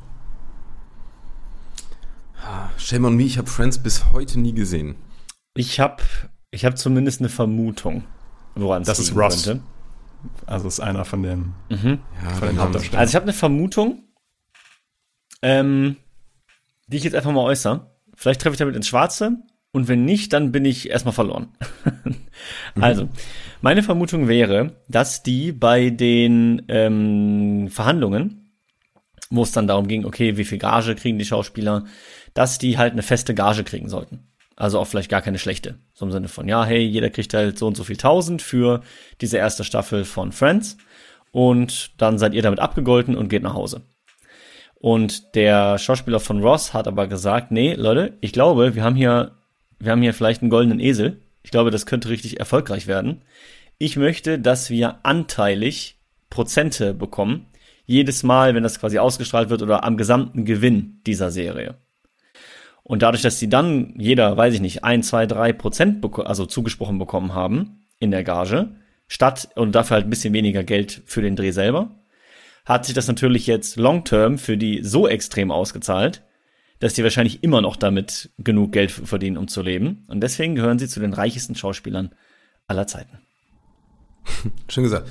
Shame on me, ich habe Friends bis heute nie gesehen. Ich hab zumindest eine Vermutung, woran es liegen ist Ross. könnte. Also ist einer von den, von den Hauptdarstellern. Also ich habe eine Vermutung, die ich jetzt einfach mal äußere. Vielleicht treffe ich damit ins Schwarze. Und wenn nicht, dann bin ich erstmal verloren. Also, meine Vermutung wäre, dass die bei den Verhandlungen, wo es dann darum ging, okay, wie viel Gage kriegen die Schauspieler, dass die halt eine feste Gage kriegen sollten. Also auch vielleicht gar keine schlechte. So im Sinne von, ja, hey, jeder kriegt halt so und so viel 1000 für diese erste Staffel von Friends und dann seid ihr damit abgegolten und geht nach Hause. Und der Schauspieler von Ross hat aber gesagt, nee, Leute, ich glaube, wir haben hier vielleicht einen goldenen Esel. Ich glaube, das könnte richtig erfolgreich werden. Ich möchte, dass wir anteilig Prozente bekommen, jedes Mal, wenn das quasi ausgestrahlt wird oder am gesamten Gewinn dieser Serie. Und dadurch, dass sie dann jeder, weiß ich nicht, 1, 2, 3% also zugesprochen bekommen haben in der Gage, und dafür halt ein bisschen weniger Geld für den Dreh selber, hat sich das natürlich jetzt long-term für die so extrem ausgezahlt, dass die wahrscheinlich immer noch damit genug Geld verdienen, um zu leben. Und deswegen gehören sie zu den reichsten Schauspielern aller Zeiten. Schön gesagt.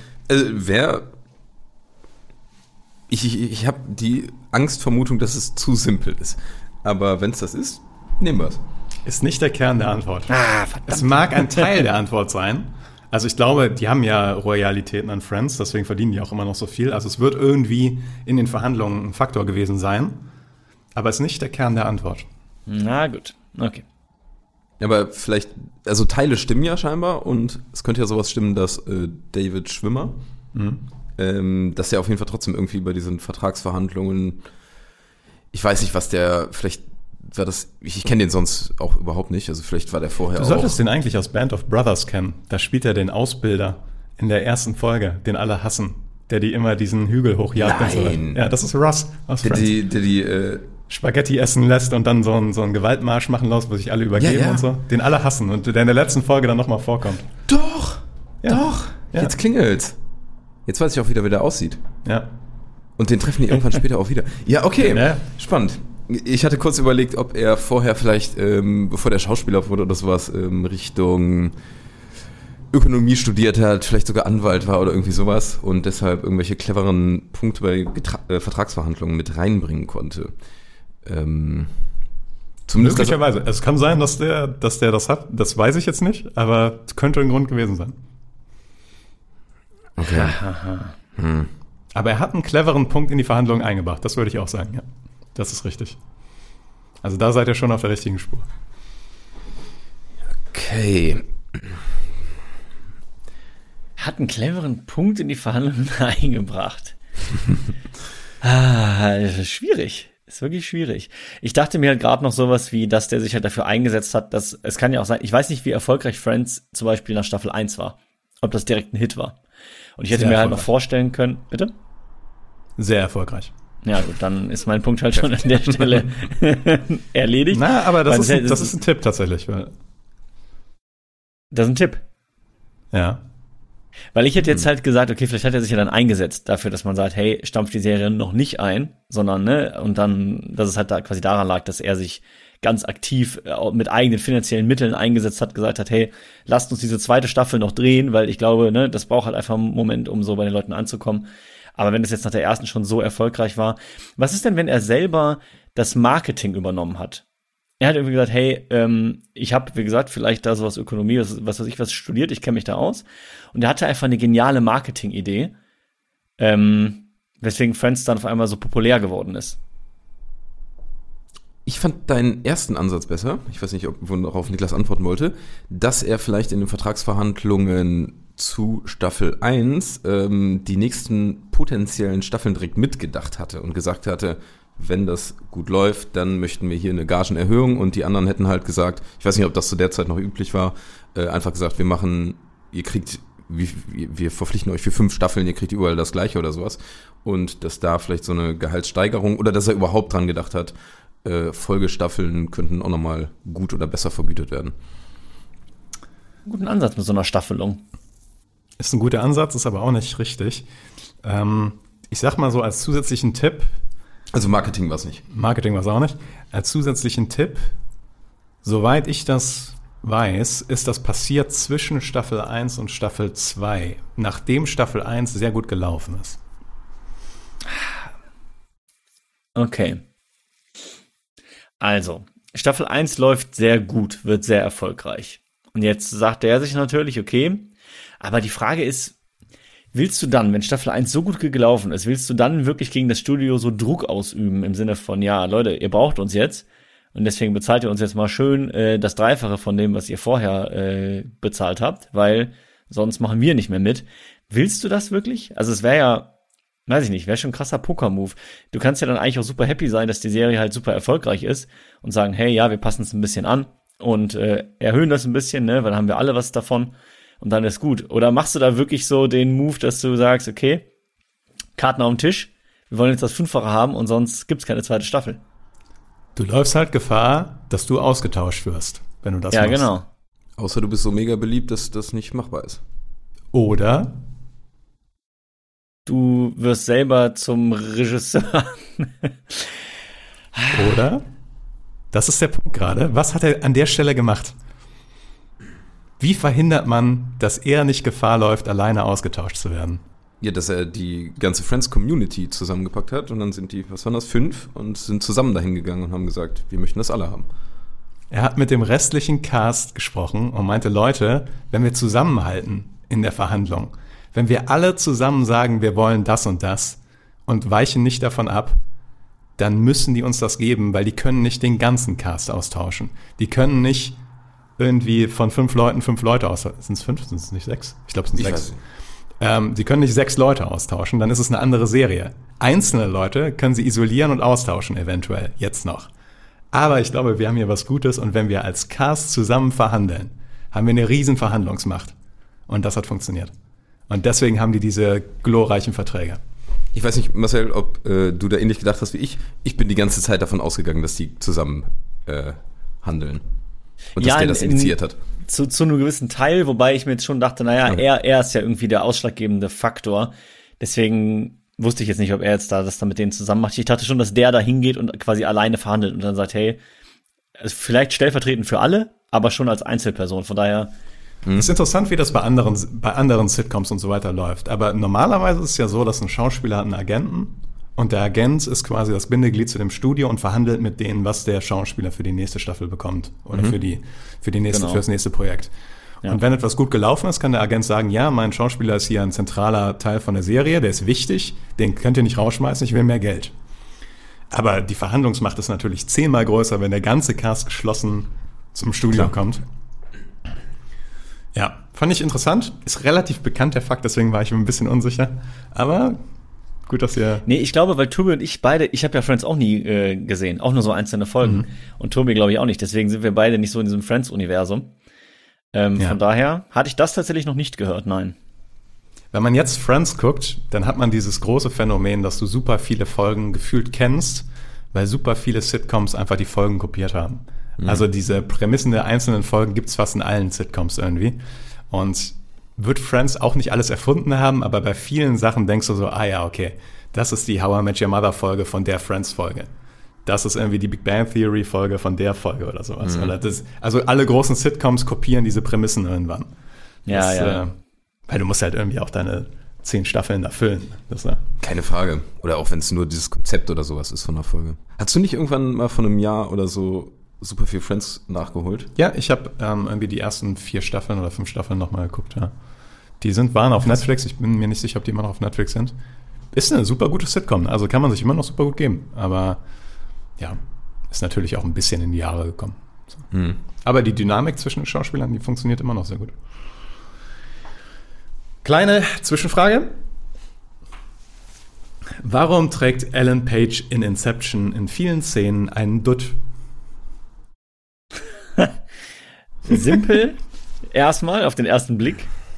Ich habe die Angstvermutung, dass es zu simpel ist. Aber wenn es das ist, nehmen wir es. Ist nicht der Kern der Antwort. Verdammt. Es mag ein Teil der Antwort sein. Also ich glaube, die haben ja Royalitäten an Friends, deswegen verdienen die auch immer noch so viel. Also es wird irgendwie in den Verhandlungen ein Faktor gewesen sein. Aber es ist nicht der Kern der Antwort. Na gut, okay. Aber vielleicht, also Teile stimmen ja scheinbar und es könnte ja sowas stimmen, dass David Schwimmer, dass er auf jeden Fall trotzdem irgendwie bei diesen Vertragsverhandlungen, ich weiß nicht, was der, vielleicht war das, ich kenne den sonst auch überhaupt nicht, also vielleicht war der vorher auch. Du solltest den eigentlich aus Band of Brothers kennen. Da spielt er den Ausbilder in der ersten Folge, den alle hassen, der die immer diesen Hügel hochjagt. Nein. Ja, das ist Ross aus Friends. Die Spaghetti essen lässt und dann so einen Gewaltmarsch machen lässt, wo sich alle übergeben und so. Den alle hassen und der in der letzten Folge dann nochmal vorkommt. Doch! Ja. Jetzt klingelt's. Jetzt weiß ich auch wieder, wie der aussieht. Ja. Und den treffen die irgendwann später auch wieder. Ja, okay. Ja. Spannend. Ich hatte kurz überlegt, ob er vorher vielleicht, bevor der Schauspieler wurde oder sowas, Richtung Ökonomie studiert hat, vielleicht sogar Anwalt war oder irgendwie sowas und deshalb irgendwelche cleveren Punkte bei Vertragsverhandlungen mit reinbringen konnte. Zumindest möglicherweise. Es kann sein, dass der das hat. Das weiß ich jetzt nicht, aber es könnte ein Grund gewesen sein. Okay. Aber er hat einen cleveren Punkt in die Verhandlungen eingebracht. Das würde ich auch sagen, ja. Das ist richtig. Also da seid ihr schon auf der richtigen Spur. Okay. Hat einen cleveren Punkt in die Verhandlungen eingebracht. Das ist schwierig. Ist wirklich schwierig. Ich dachte mir halt gerade noch sowas wie, dass der sich halt dafür eingesetzt hat, dass, es kann ja auch sein, ich weiß nicht, wie erfolgreich Friends zum Beispiel nach Staffel 1 war. Ob das direkt ein Hit war. Und ich hätte mir halt noch vorstellen können, bitte? Sehr erfolgreich. Ja gut, dann ist mein Punkt halt schon an der Stelle erledigt. Na, aber das ist ein Tipp tatsächlich. Das ist ein Tipp. Ja. Weil ich hätte jetzt halt gesagt, okay, vielleicht hat er sich ja dann eingesetzt dafür, dass man sagt, hey, stampft die Serie noch nicht ein, sondern, und dann, dass es halt da quasi daran lag, dass er sich ganz aktiv mit eigenen finanziellen Mitteln eingesetzt hat, gesagt hat, hey, lasst uns diese zweite Staffel noch drehen, weil ich glaube, das braucht halt einfach einen Moment, um so bei den Leuten anzukommen. Aber wenn es jetzt nach der ersten schon so erfolgreich war, was ist denn, wenn er selber das Marketing übernommen hat? Er hat irgendwie gesagt, hey, ich habe, wie gesagt, vielleicht da sowas Ökonomie, was weiß ich, was studiert, ich kenne mich da aus. Und er hatte einfach eine geniale Marketing-Idee, weswegen Friends dann auf einmal so populär geworden ist. Ich fand deinen ersten Ansatz besser. Ich weiß nicht, worauf Niklas antworten wollte, dass er vielleicht in den Vertragsverhandlungen zu Staffel 1 die nächsten potenziellen Staffeln direkt mitgedacht hatte und gesagt hatte, wenn das gut läuft, dann möchten wir hier eine Gagenerhöhung und die anderen hätten halt gesagt, ich weiß nicht, ob das zu der Zeit noch üblich war, einfach gesagt, wir verpflichten euch für 5 Staffeln, ihr kriegt überall das Gleiche oder sowas und dass da vielleicht so eine Gehaltssteigerung oder dass er überhaupt dran gedacht hat, Folgestaffeln könnten auch nochmal gut oder besser vergütet werden. Guten Ansatz mit so einer Staffelung. Ist ein guter Ansatz, ist aber auch nicht richtig. Ich sag mal so als zusätzlichen Tipp. Also Marketing war es nicht. Marketing war es auch nicht. Als zusätzlichen Tipp, soweit ich das weiß, ist das passiert zwischen Staffel 1 und Staffel 2, nachdem Staffel 1 sehr gut gelaufen ist. Okay. Also, Staffel 1 läuft sehr gut, wird sehr erfolgreich. Und jetzt sagt er sich natürlich, okay, aber die Frage ist, willst du dann, wenn Staffel 1 so gut gelaufen ist, willst du dann wirklich gegen das Studio so Druck ausüben im Sinne von, ja, Leute, ihr braucht uns jetzt und deswegen bezahlt ihr uns jetzt mal schön das Dreifache von dem, was ihr vorher bezahlt habt, weil sonst machen wir nicht mehr mit. Willst du das wirklich? Also es wäre ja, weiß ich nicht, wäre schon ein krasser Poker-Move. Du kannst ja dann eigentlich auch super happy sein, dass die Serie halt super erfolgreich ist und sagen, hey, ja, wir passen es ein bisschen an und erhöhen das ein bisschen, ne, weil dann haben wir alle was davon und dann ist gut. Oder machst du da wirklich so den Move, dass du sagst, okay, Karten auf den Tisch, wir wollen jetzt das Fünffache haben und sonst gibt's keine zweite Staffel. Du läufst halt Gefahr, dass du ausgetauscht wirst, wenn du das machst. Ja, genau. Außer du bist so mega beliebt, dass das nicht machbar ist. Oder Du wirst selber zum Regisseur. Oder? Das ist der Punkt gerade. Was hat er an der Stelle gemacht? Wie verhindert man, dass er nicht Gefahr läuft, alleine ausgetauscht zu werden? Ja, dass er die ganze Friends-Community zusammengepackt hat und dann sind die, was waren das, 5 und sind zusammen dahin gegangen und haben gesagt, wir möchten das alle haben. Er hat mit dem restlichen Cast gesprochen und meinte, Leute, wenn wir zusammenhalten in der Verhandlung, wenn wir alle zusammen sagen, wir wollen das und weichen nicht davon ab, dann müssen die uns das geben, weil die können nicht den ganzen Cast austauschen. Die können nicht irgendwie von 5 Leuten 5 Leute austauschen. Sind es 5? Sind es nicht 6? Ich glaube, es sind 6. Sie können nicht 6 Leute austauschen, dann ist es eine andere Serie. Einzelne Leute können sie isolieren und austauschen, eventuell, jetzt noch. Aber ich glaube, wir haben hier was Gutes und wenn wir als Cast zusammen verhandeln, haben wir eine riesen Verhandlungsmacht. Und das hat funktioniert. Und deswegen haben die diese glorreichen Verträge. Ich weiß nicht, Marcel, ob du da ähnlich gedacht hast wie ich. Ich bin die ganze Zeit davon ausgegangen, dass die zusammen handeln. Und dass der das initiiert hat. Zu einem gewissen Teil, wobei ich mir jetzt schon dachte, naja, Okay. er ist ja irgendwie der ausschlaggebende Faktor. Deswegen wusste ich jetzt nicht, ob er jetzt das dann mit denen zusammen macht. Ich dachte schon, dass der da hingeht und quasi alleine verhandelt und dann sagt, hey, vielleicht stellvertretend für alle, aber schon als Einzelperson. Von daher. Es ist interessant, wie das bei anderen Sitcoms und so weiter läuft. Aber normalerweise ist es ja so, dass ein Schauspieler hat einen Agenten und der Agent ist quasi das Bindeglied zu dem Studio und verhandelt mit denen, was der Schauspieler für die nächste Staffel bekommt oder für das nächste Projekt. Ja. Und wenn etwas gut gelaufen ist, kann der Agent sagen, ja, mein Schauspieler ist hier ein zentraler Teil von der Serie, der ist wichtig, den könnt ihr nicht rausschmeißen, ich will mehr Geld. Aber die Verhandlungsmacht ist natürlich 10-mal größer, wenn der ganze Cast geschlossen zum Studio kommt. Ja, fand ich interessant. Ist relativ bekannt, der Fakt, deswegen war ich mir ein bisschen unsicher. Aber gut, dass ihr... Nee, ich glaube, weil Tobi und ich beide, ich habe ja Friends auch nie gesehen, auch nur so einzelne Folgen. Und Tobi glaube ich auch nicht, deswegen sind wir beide nicht so in diesem Friends-Universum. Von daher hatte ich das tatsächlich noch nicht gehört, nein. Wenn man jetzt Friends guckt, dann hat man dieses große Phänomen, dass du super viele Folgen gefühlt kennst, weil super viele Sitcoms einfach die Folgen kopiert haben. Also diese Prämissen der einzelnen Folgen gibt's fast in allen Sitcoms irgendwie. Und wird Friends auch nicht alles erfunden haben, aber bei vielen Sachen denkst du so, ah ja, okay, das ist die How I Met Your Mother Folge von der Friends Folge. Das ist irgendwie die Big Bang Theory Folge von der Folge oder sowas. Oder also alle großen Sitcoms kopieren diese Prämissen irgendwann. Weil du musst halt irgendwie auch deine 10 Staffeln erfüllen. Keine Frage. Oder auch wenn es nur dieses Konzept oder sowas ist von der Folge. Hast du nicht irgendwann mal von einem Jahr oder so super viel Friends nachgeholt? Ja, ich habe irgendwie die ersten 4 Staffeln oder 5 Staffeln nochmal geguckt, ja. Die waren auf Netflix, ich bin mir nicht sicher, ob die immer noch auf Netflix sind. Ist eine super gute Sitcom, also kann man sich immer noch super gut geben. Aber ja, ist natürlich auch ein bisschen in die Jahre gekommen. So. Aber die Dynamik zwischen den Schauspielern, die funktioniert immer noch sehr gut. Kleine Zwischenfrage. Warum trägt Ellen Page in Inception in vielen Szenen einen Dutt? Simpel, erstmal, auf den ersten Blick.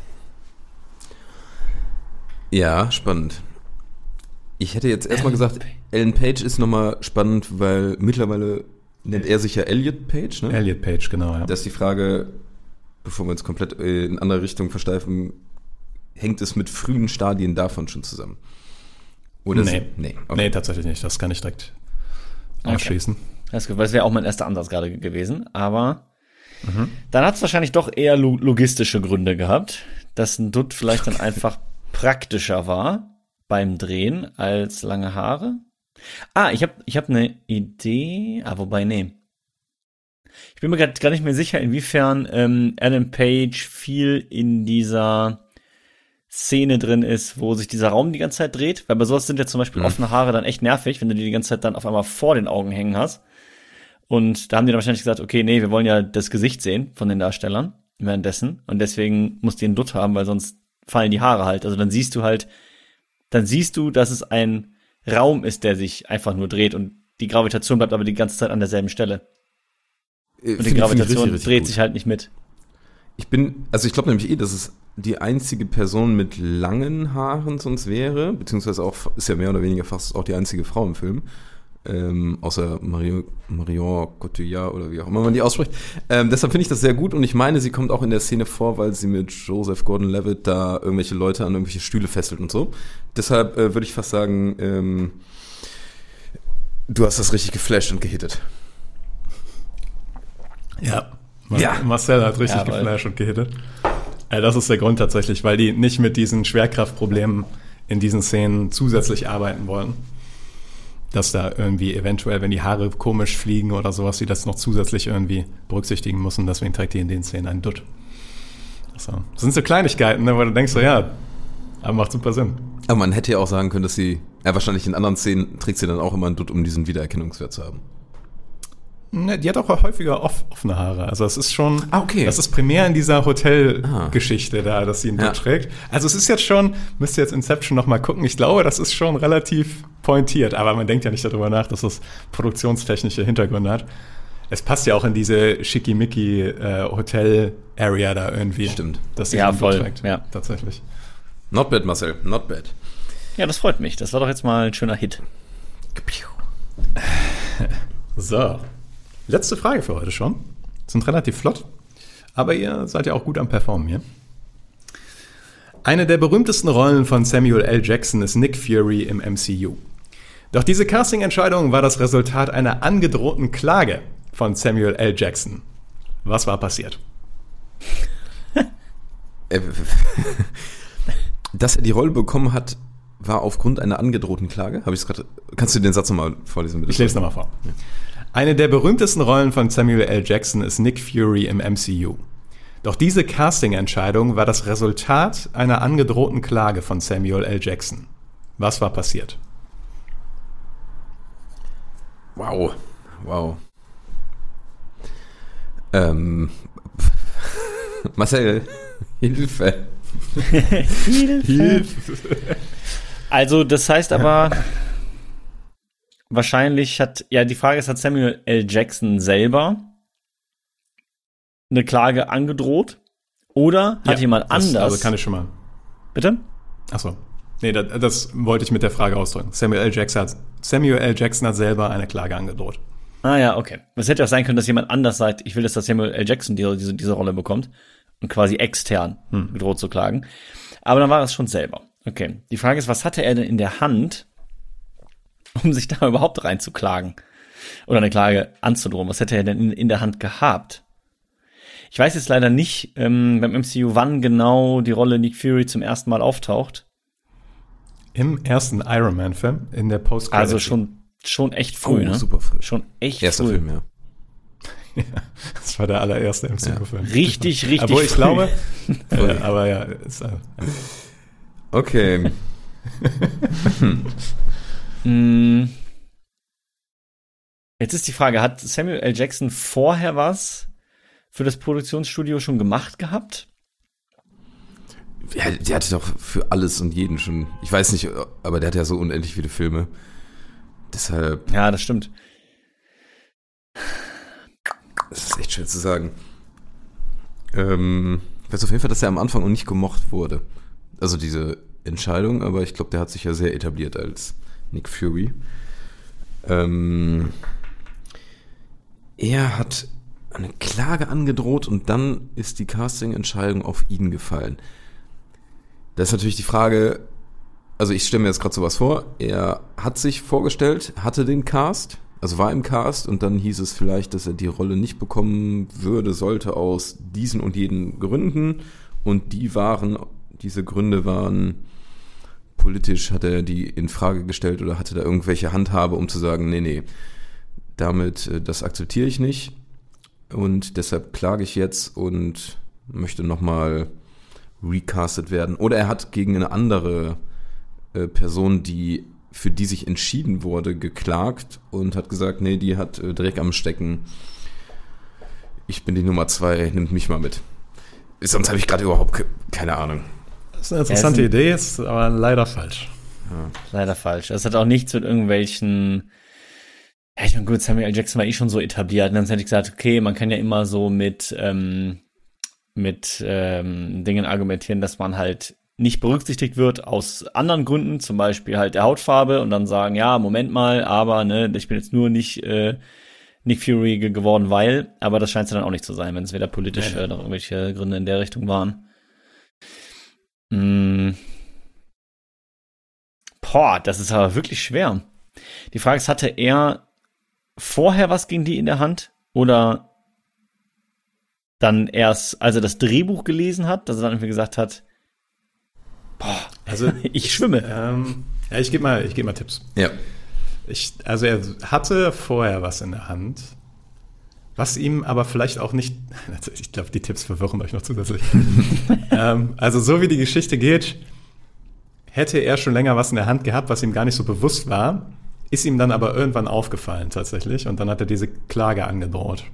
Ja, spannend. Ich hätte jetzt erstmal gesagt, Ellen Page ist nochmal spannend, weil mittlerweile nennt er sich ja Elliot Page, ne? Elliot Page, genau, ja. Das ist die Frage, bevor wir uns komplett in andere Richtung versteifen, hängt es mit frühen Stadien davon schon zusammen? Oder Nee, okay. Nee, tatsächlich nicht. Das kann ich direkt ausschließen. Das wäre auch mein erster Ansatz gerade gewesen, aber dann hat es wahrscheinlich doch eher logistische Gründe gehabt, dass ein Dutt vielleicht dann einfach praktischer war beim Drehen als lange Haare. Ich hab eine Idee, wobei, nee. Ich bin mir gerade gar nicht mehr sicher, inwiefern Ellen Page viel in dieser Szene drin ist, wo sich dieser Raum die ganze Zeit dreht, weil bei sowas sind ja zum Beispiel offene Haare dann echt nervig, wenn du die ganze Zeit dann auf einmal vor den Augen hängen hast. Und da haben die dann wahrscheinlich gesagt, okay, nee, wir wollen ja das Gesicht sehen von den Darstellern währenddessen und deswegen musst du einen Dutt haben, weil sonst fallen die Haare halt. Also dann siehst du halt dann siehst du, dass es ein Raum ist, der sich einfach nur dreht und die Gravitation bleibt aber die ganze Zeit an derselben Stelle. Und die Gravitation dreht sich halt nicht mit. Ich glaube nämlich dass es die einzige Person mit langen Haaren sonst wäre, beziehungsweise auch, ist ja mehr oder weniger fast auch die einzige Frau im Film, außer Marion Cotillard oder wie auch immer man die ausspricht. Deshalb finde ich das sehr gut und ich meine, sie kommt auch in der Szene vor, weil sie mit Joseph Gordon-Levitt da irgendwelche Leute an irgendwelche Stühle fesselt und so. Deshalb würde ich fast sagen, du hast das richtig geflasht und gehittet. Ja. Marcel hat richtig geflasht und gehittet. Das ist der Grund tatsächlich, weil die nicht mit diesen Schwerkraftproblemen in diesen Szenen zusätzlich arbeiten wollen. Dass da irgendwie eventuell, wenn die Haare komisch fliegen oder sowas, die das noch zusätzlich irgendwie berücksichtigen müssen. Deswegen trägt die in den Szenen einen Dutt. Das sind so Kleinigkeiten, ne, wo du denkst so, ja, aber macht super Sinn. Aber man hätte ja auch sagen können, dass sie, wahrscheinlich in anderen Szenen trägt sie dann auch immer einen Dutt, um diesen Wiedererkennungswert zu haben. Ne, die hat auch häufiger offene Haare. Also es ist schon, okay. Das ist primär in dieser Hotelgeschichte da, dass sie einen Dutt trägt. Also es ist jetzt schon, müsst ihr jetzt Inception noch mal gucken. Ich glaube, das ist schon relativ pointiert. Aber man denkt ja nicht darüber nach, dass das produktionstechnische Hintergründe hat. Es passt ja auch in diese schickimicki Hotel-Area da irgendwie. Stimmt. Dass sie einen Dutt trägt. Ja, tatsächlich. Not bad, Marcel. Not bad. Ja, das freut mich. Das war doch jetzt mal ein schöner Hit. So. Letzte Frage für heute schon. Sind relativ flott, aber ihr seid ja auch gut am Performen hier. Eine der berühmtesten Rollen von Samuel L. Jackson ist Nick Fury im MCU. Doch diese Casting-Entscheidung war das Resultat einer angedrohten Klage von Samuel L. Jackson. Was war passiert? Dass er die Rolle bekommen hat, war aufgrund einer angedrohten Klage? Kannst du den Satz nochmal vorlesen, bitte? Ich lese nochmal vor. Ja. Eine der berühmtesten Rollen von Samuel L. Jackson ist Nick Fury im MCU. Doch diese Casting-Entscheidung war das Resultat einer angedrohten Klage von Samuel L. Jackson. Was war passiert? Wow. Marcel, Hilfe. Hilfe. Also das heißt aber... Wahrscheinlich hat Samuel L. Jackson selber eine Klage angedroht oder hat jemand anders... Also kann ich schon mal. Bitte? Achso. Nee, das wollte ich mit der Frage ausdrücken. Samuel L. Jackson hat selber eine Klage angedroht. Ah ja, okay. Es hätte auch sein können, dass jemand anders sagt, ich will, dass Samuel L. Jackson diese Rolle bekommt und quasi extern gedroht zu klagen. Aber dann war es schon selber. Okay. Die Frage ist, was hatte er denn in der Hand, um sich da überhaupt reinzuklagen oder eine Klage anzudrohen? Was hätte er denn in der Hand gehabt? Ich weiß jetzt leider nicht beim MCU, wann genau die Rolle Nick Fury zum ersten Mal auftaucht. Im ersten Iron Man-Film, in der Post-Credit. Also schon echt früh, ne? Super früh. Schon echt Erster früh. Film, ja. Ja, das war der allererste MCU-Film. Richtig Obwohl ich früh. glaube, aber ja. Okay. Jetzt ist die Frage, hat Samuel L. Jackson vorher was für das Produktionsstudio schon gemacht gehabt? Ja, der hatte doch für alles und jeden schon, ich weiß nicht, aber der hat ja so unendlich viele Filme. Deshalb. Ja, das stimmt. Das ist echt schwer zu sagen. Ich weiß auf jeden Fall, dass er am Anfang auch nicht gemocht wurde. Also diese Entscheidung, aber ich glaube, der hat sich ja sehr etabliert als Nick Fury. Er hat eine Klage angedroht und dann ist die Casting-Entscheidung auf ihn gefallen. Das ist natürlich die Frage, also ich stelle mir jetzt gerade sowas vor, er hat sich vorgestellt, hatte den Cast, also war im Cast und dann hieß es vielleicht, dass er die Rolle nicht bekommen sollte aus diesen und jenen Gründen und diese Gründe waren politisch, hat er die in Frage gestellt oder hatte da irgendwelche Handhabe, um zu sagen, nee, das akzeptiere ich nicht und deshalb klage ich jetzt und möchte nochmal recastet werden. Oder er hat gegen eine andere Person, für die sich entschieden wurde, geklagt und hat gesagt, nee, die hat Dreck am Stecken. Ich bin die Nummer 2, nimmt mich mal mit. Sonst habe ich gerade überhaupt keine Ahnung. Das ist eine interessante Idee, ist aber leider falsch. Leider falsch. Das hat auch nichts mit irgendwelchen. Ja, ich meine, gut, Samuel L. Jackson war schon so etabliert. Und dann hätte ich gesagt, okay, man kann ja immer so mit Dingen argumentieren, dass man halt nicht berücksichtigt wird aus anderen Gründen, zum Beispiel halt der Hautfarbe und dann sagen, ja, Moment mal, aber ne, ich bin jetzt nur nicht Nick Fury geworden, aber das scheint es dann auch nicht zu sein, wenn es weder politisch noch irgendwelche Gründe in der Richtung waren. Das ist aber wirklich schwer. Die Frage ist, hatte er vorher was gegen die in der Hand oder dann erst, als er das Drehbuch gelesen hat, dass er dann irgendwie gesagt hat, also ich schwimme. Ich gebe mal Tipps. Ja. Also er hatte vorher was in der Hand, was ihm aber vielleicht auch nicht, ich glaube, die Tipps verwirren euch noch zusätzlich. Also so wie die Geschichte geht, hätte er schon länger was in der Hand gehabt, was ihm gar nicht so bewusst war, ist ihm dann aber irgendwann aufgefallen tatsächlich und dann hat er diese Klage angedroht.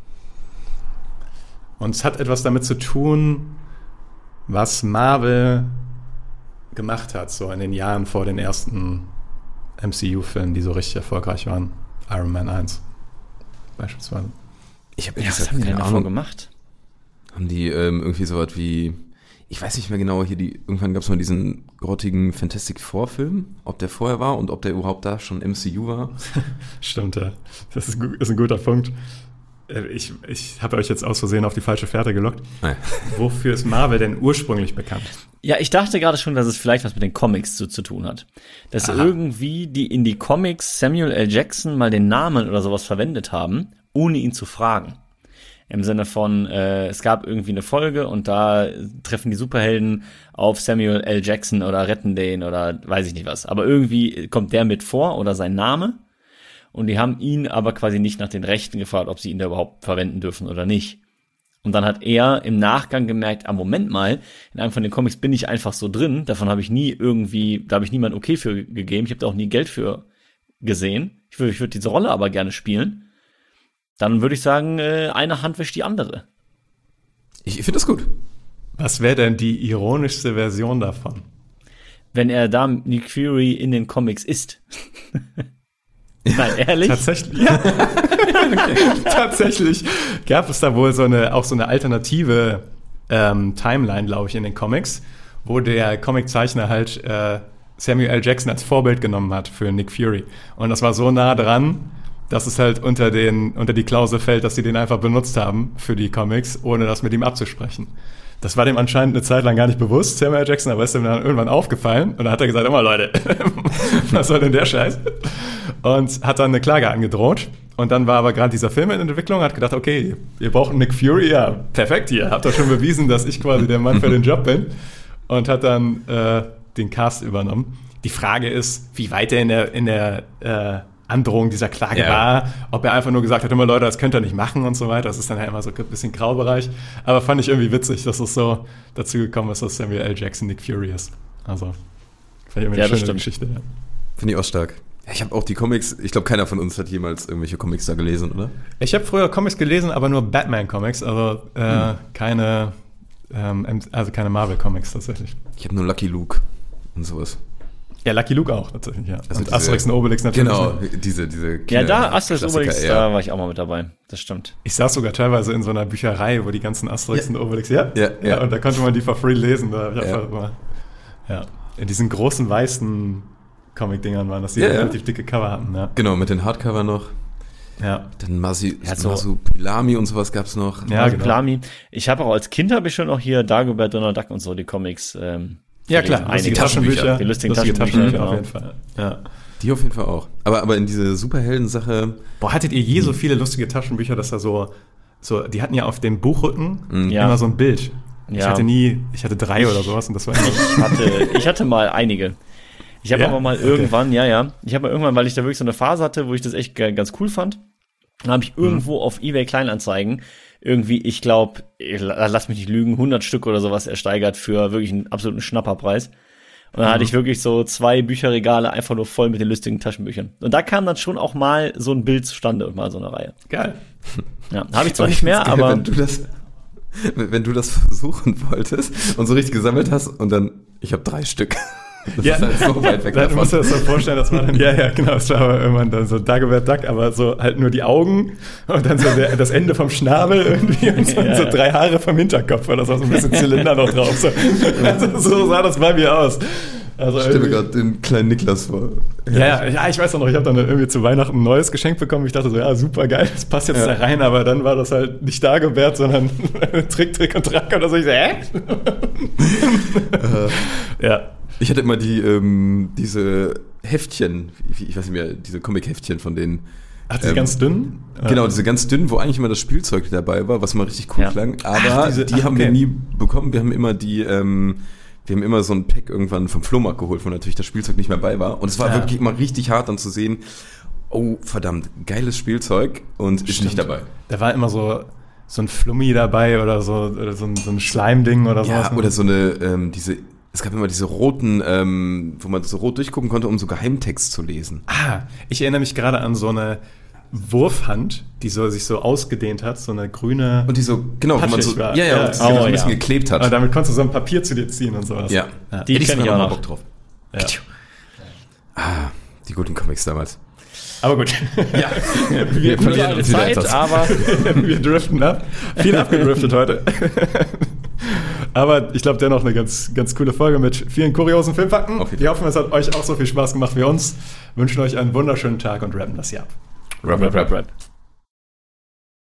Und es hat etwas damit zu tun, was Marvel gemacht hat, so in den Jahren vor den ersten MCU-Filmen, die so richtig erfolgreich waren. Iron Man 1 beispielsweise. Ich habe was haben die denn davor gemacht? Haben die irgendwie so was wie, ich weiß nicht mehr genau, irgendwann gab es mal diesen grottigen Fantastic Four-Film, ob der vorher war und ob der überhaupt da schon MCU war. Stimmt, ja. Das ist ein guter Punkt. Ich habe euch jetzt aus Versehen auf die falsche Fährte gelockt. Nein. Wofür ist Marvel denn ursprünglich bekannt? Ja, ich dachte gerade schon, dass es vielleicht was mit den Comics zu tun hat. Dass irgendwie die in die Comics Samuel L. Jackson mal den Namen oder sowas verwendet haben, ohne ihn zu fragen. Im Sinne von, es gab irgendwie eine Folge und da treffen die Superhelden auf Samuel L. Jackson oder retten den oder weiß ich nicht was. Aber irgendwie kommt der mit vor oder sein Name. Und die haben ihn aber quasi nicht nach den Rechten gefragt, ob sie ihn da überhaupt verwenden dürfen oder nicht. Und dann hat er im Nachgang gemerkt, Moment mal, in einem von den Comics bin ich einfach so drin, davon habe ich nie da habe ich niemand okay für gegeben, ich habe da auch nie Geld für gesehen. Ich würde diese Rolle aber gerne spielen. Dann würde ich sagen, eine Hand wäscht die andere. Ich finde das gut. Was wäre denn die ironischste Version davon? Wenn er da Nick Fury in den Comics ist. Nein, ehrlich? Tatsächlich, ja. Tatsächlich gab es da wohl auch so eine alternative Timeline, glaube ich, in den Comics, wo der Comiczeichner halt Samuel L. Jackson als Vorbild genommen hat für Nick Fury. Und das war so nah dran, dass es halt unter die Klausel fällt, dass sie den einfach benutzt haben für die Comics, ohne das mit ihm abzusprechen. Das war dem anscheinend eine Zeit lang gar nicht bewusst, Samuel L. Jackson, aber ist ihm dann irgendwann aufgefallen und dann hat er gesagt, immer Leute, was soll denn der Scheiß? Und hat dann eine Klage angedroht und dann war aber gerade dieser Film in Entwicklung, hat gedacht, okay, ihr braucht einen Nick Fury, ja, perfekt hier, habt ihr schon bewiesen, dass ich quasi der Mann für den Job bin und hat dann den Cast übernommen. Die Frage ist, wie weit er in der Androhung dieser Klage war, ob er einfach nur gesagt hat, immer Leute, das könnt ihr nicht machen und so weiter. Das ist dann ja immer so ein bisschen Graubereich. Aber fand ich irgendwie witzig, dass es so dazu gekommen ist, dass Samuel L. Jackson Nick Fury ist. Also, fand ich irgendwie eine schöne Geschichte. Ja. Finde ich auch stark. Ich habe auch die Comics, ich glaube, keiner von uns hat jemals irgendwelche Comics da gelesen, oder? Ich habe früher Comics gelesen, aber nur Batman-Comics, also keine Marvel-Comics tatsächlich. Ich habe nur Lucky Luke und sowas. Ja, Lucky Luke auch, tatsächlich, ja. Also und Asterix und Obelix natürlich. Genau, diese ja, da Asterix und Obelix, da war ich auch mal mit dabei. Das stimmt. Ich saß sogar teilweise in so einer Bücherei, wo die ganzen Asterix und Obelix, ja, und da konnte man die for free lesen. Da hab ich einfach mal, in diesen großen weißen Comic-Dingern waren das, die relativ dicke Cover hatten. Ja. Genau, mit den Hardcover noch. Ja. Dann Masupilami und sowas gab's noch. Ja, Masupilami. Genau. Ich habe auch als Kind habe ich schon noch hier Dagobert, Donald Duck und so die Comics. Ja, klar. Einige Taschenbücher. Die lustigen Taschenbücher auf jeden Fall. Ja. Die auf jeden Fall auch. Aber in diese Superhelden-Sache. Boah, hattet ihr je so viele lustige Taschenbücher, dass da so, die hatten ja auf dem Buchrücken immer so ein Bild. Ja. Ich hatte 3 oder sowas und das war ich hatte mal einige. Ich habe aber mal irgendwann, ich habe mal irgendwann, weil ich da wirklich so eine Phase hatte, wo ich das echt ganz cool fand, dann habe ich irgendwo auf eBay Kleinanzeigen irgendwie, ich glaube, lass mich nicht lügen, 100 Stück oder sowas ersteigert für wirklich einen absoluten Schnapperpreis. Und dann hatte ich wirklich so 2 Bücherregale einfach nur voll mit den lustigen Taschenbüchern. Und da kam dann schon auch mal so ein Bild zustande und mal so eine Reihe. Geil. Ja, habe ich zwar nicht mehr, aber wenn du das versuchen wolltest und so richtig gesammelt hast und dann, ich habe 3 Stück. Das ist halt so weit weg Du davon. musst dir das so vorstellen, dass man dann, genau, es war aber irgendwann dann so Dagobert Duck, aber so halt nur die Augen und dann so das Ende vom Schnabel irgendwie und so 3 Haare vom Hinterkopf oder so ein bisschen Zylinder noch drauf. So. Also so sah das bei mir aus. Also ich stelle mir gerade den kleinen Niklas vor. Ja, ich weiß auch noch, ich habe dann irgendwie zu Weihnachten ein neues Geschenk bekommen. Ich dachte so, ja, super geil, das passt jetzt da rein, aber dann war das halt nicht Dagobert, sondern Trick und Track oder so. Ich so, ja. Ich hatte immer diese Heftchen, ich weiß nicht mehr, diese Comic-Heftchen von denen. Ach, diese ganz dünnen? Genau, diese ganz dünnen, wo eigentlich immer das Spielzeug dabei war, was immer richtig cool klang. Aber die haben wir nie bekommen. Wir haben immer so ein Pack irgendwann vom Flohmarkt geholt, wo natürlich das Spielzeug nicht mehr bei war. Und es war wirklich immer richtig hart dann zu sehen, oh verdammt, geiles Spielzeug und ist nicht dabei. Da war immer so ein Flummi dabei oder so ein Schleimding oder sowas. Ja, oder so eine, es gab immer diese roten, wo man so rot durchgucken konnte, um so Geheimtext zu lesen. Ich erinnere mich gerade an so eine Wurfhand, die sich so ausgedehnt hat, so eine grüne. Und die so, genau, wo man so, war. ein bisschen geklebt hat. Aber damit konntest du so ein Papier zu dir ziehen und sowas. Ja. Die kenn ich auch noch. Bock drauf. Ja. Die guten Comics damals. Aber gut. Ja. Wir verlieren uns Zeit, etwas. aber wir driften ab. Viel abgedriftet heute. Aber ich glaube dennoch eine ganz, ganz coole Folge mit vielen kuriosen Filmfakten. Wir hoffen, es hat euch auch so viel Spaß gemacht wie uns. Wünschen euch einen wunderschönen Tag und rappen das hier ab. Rap.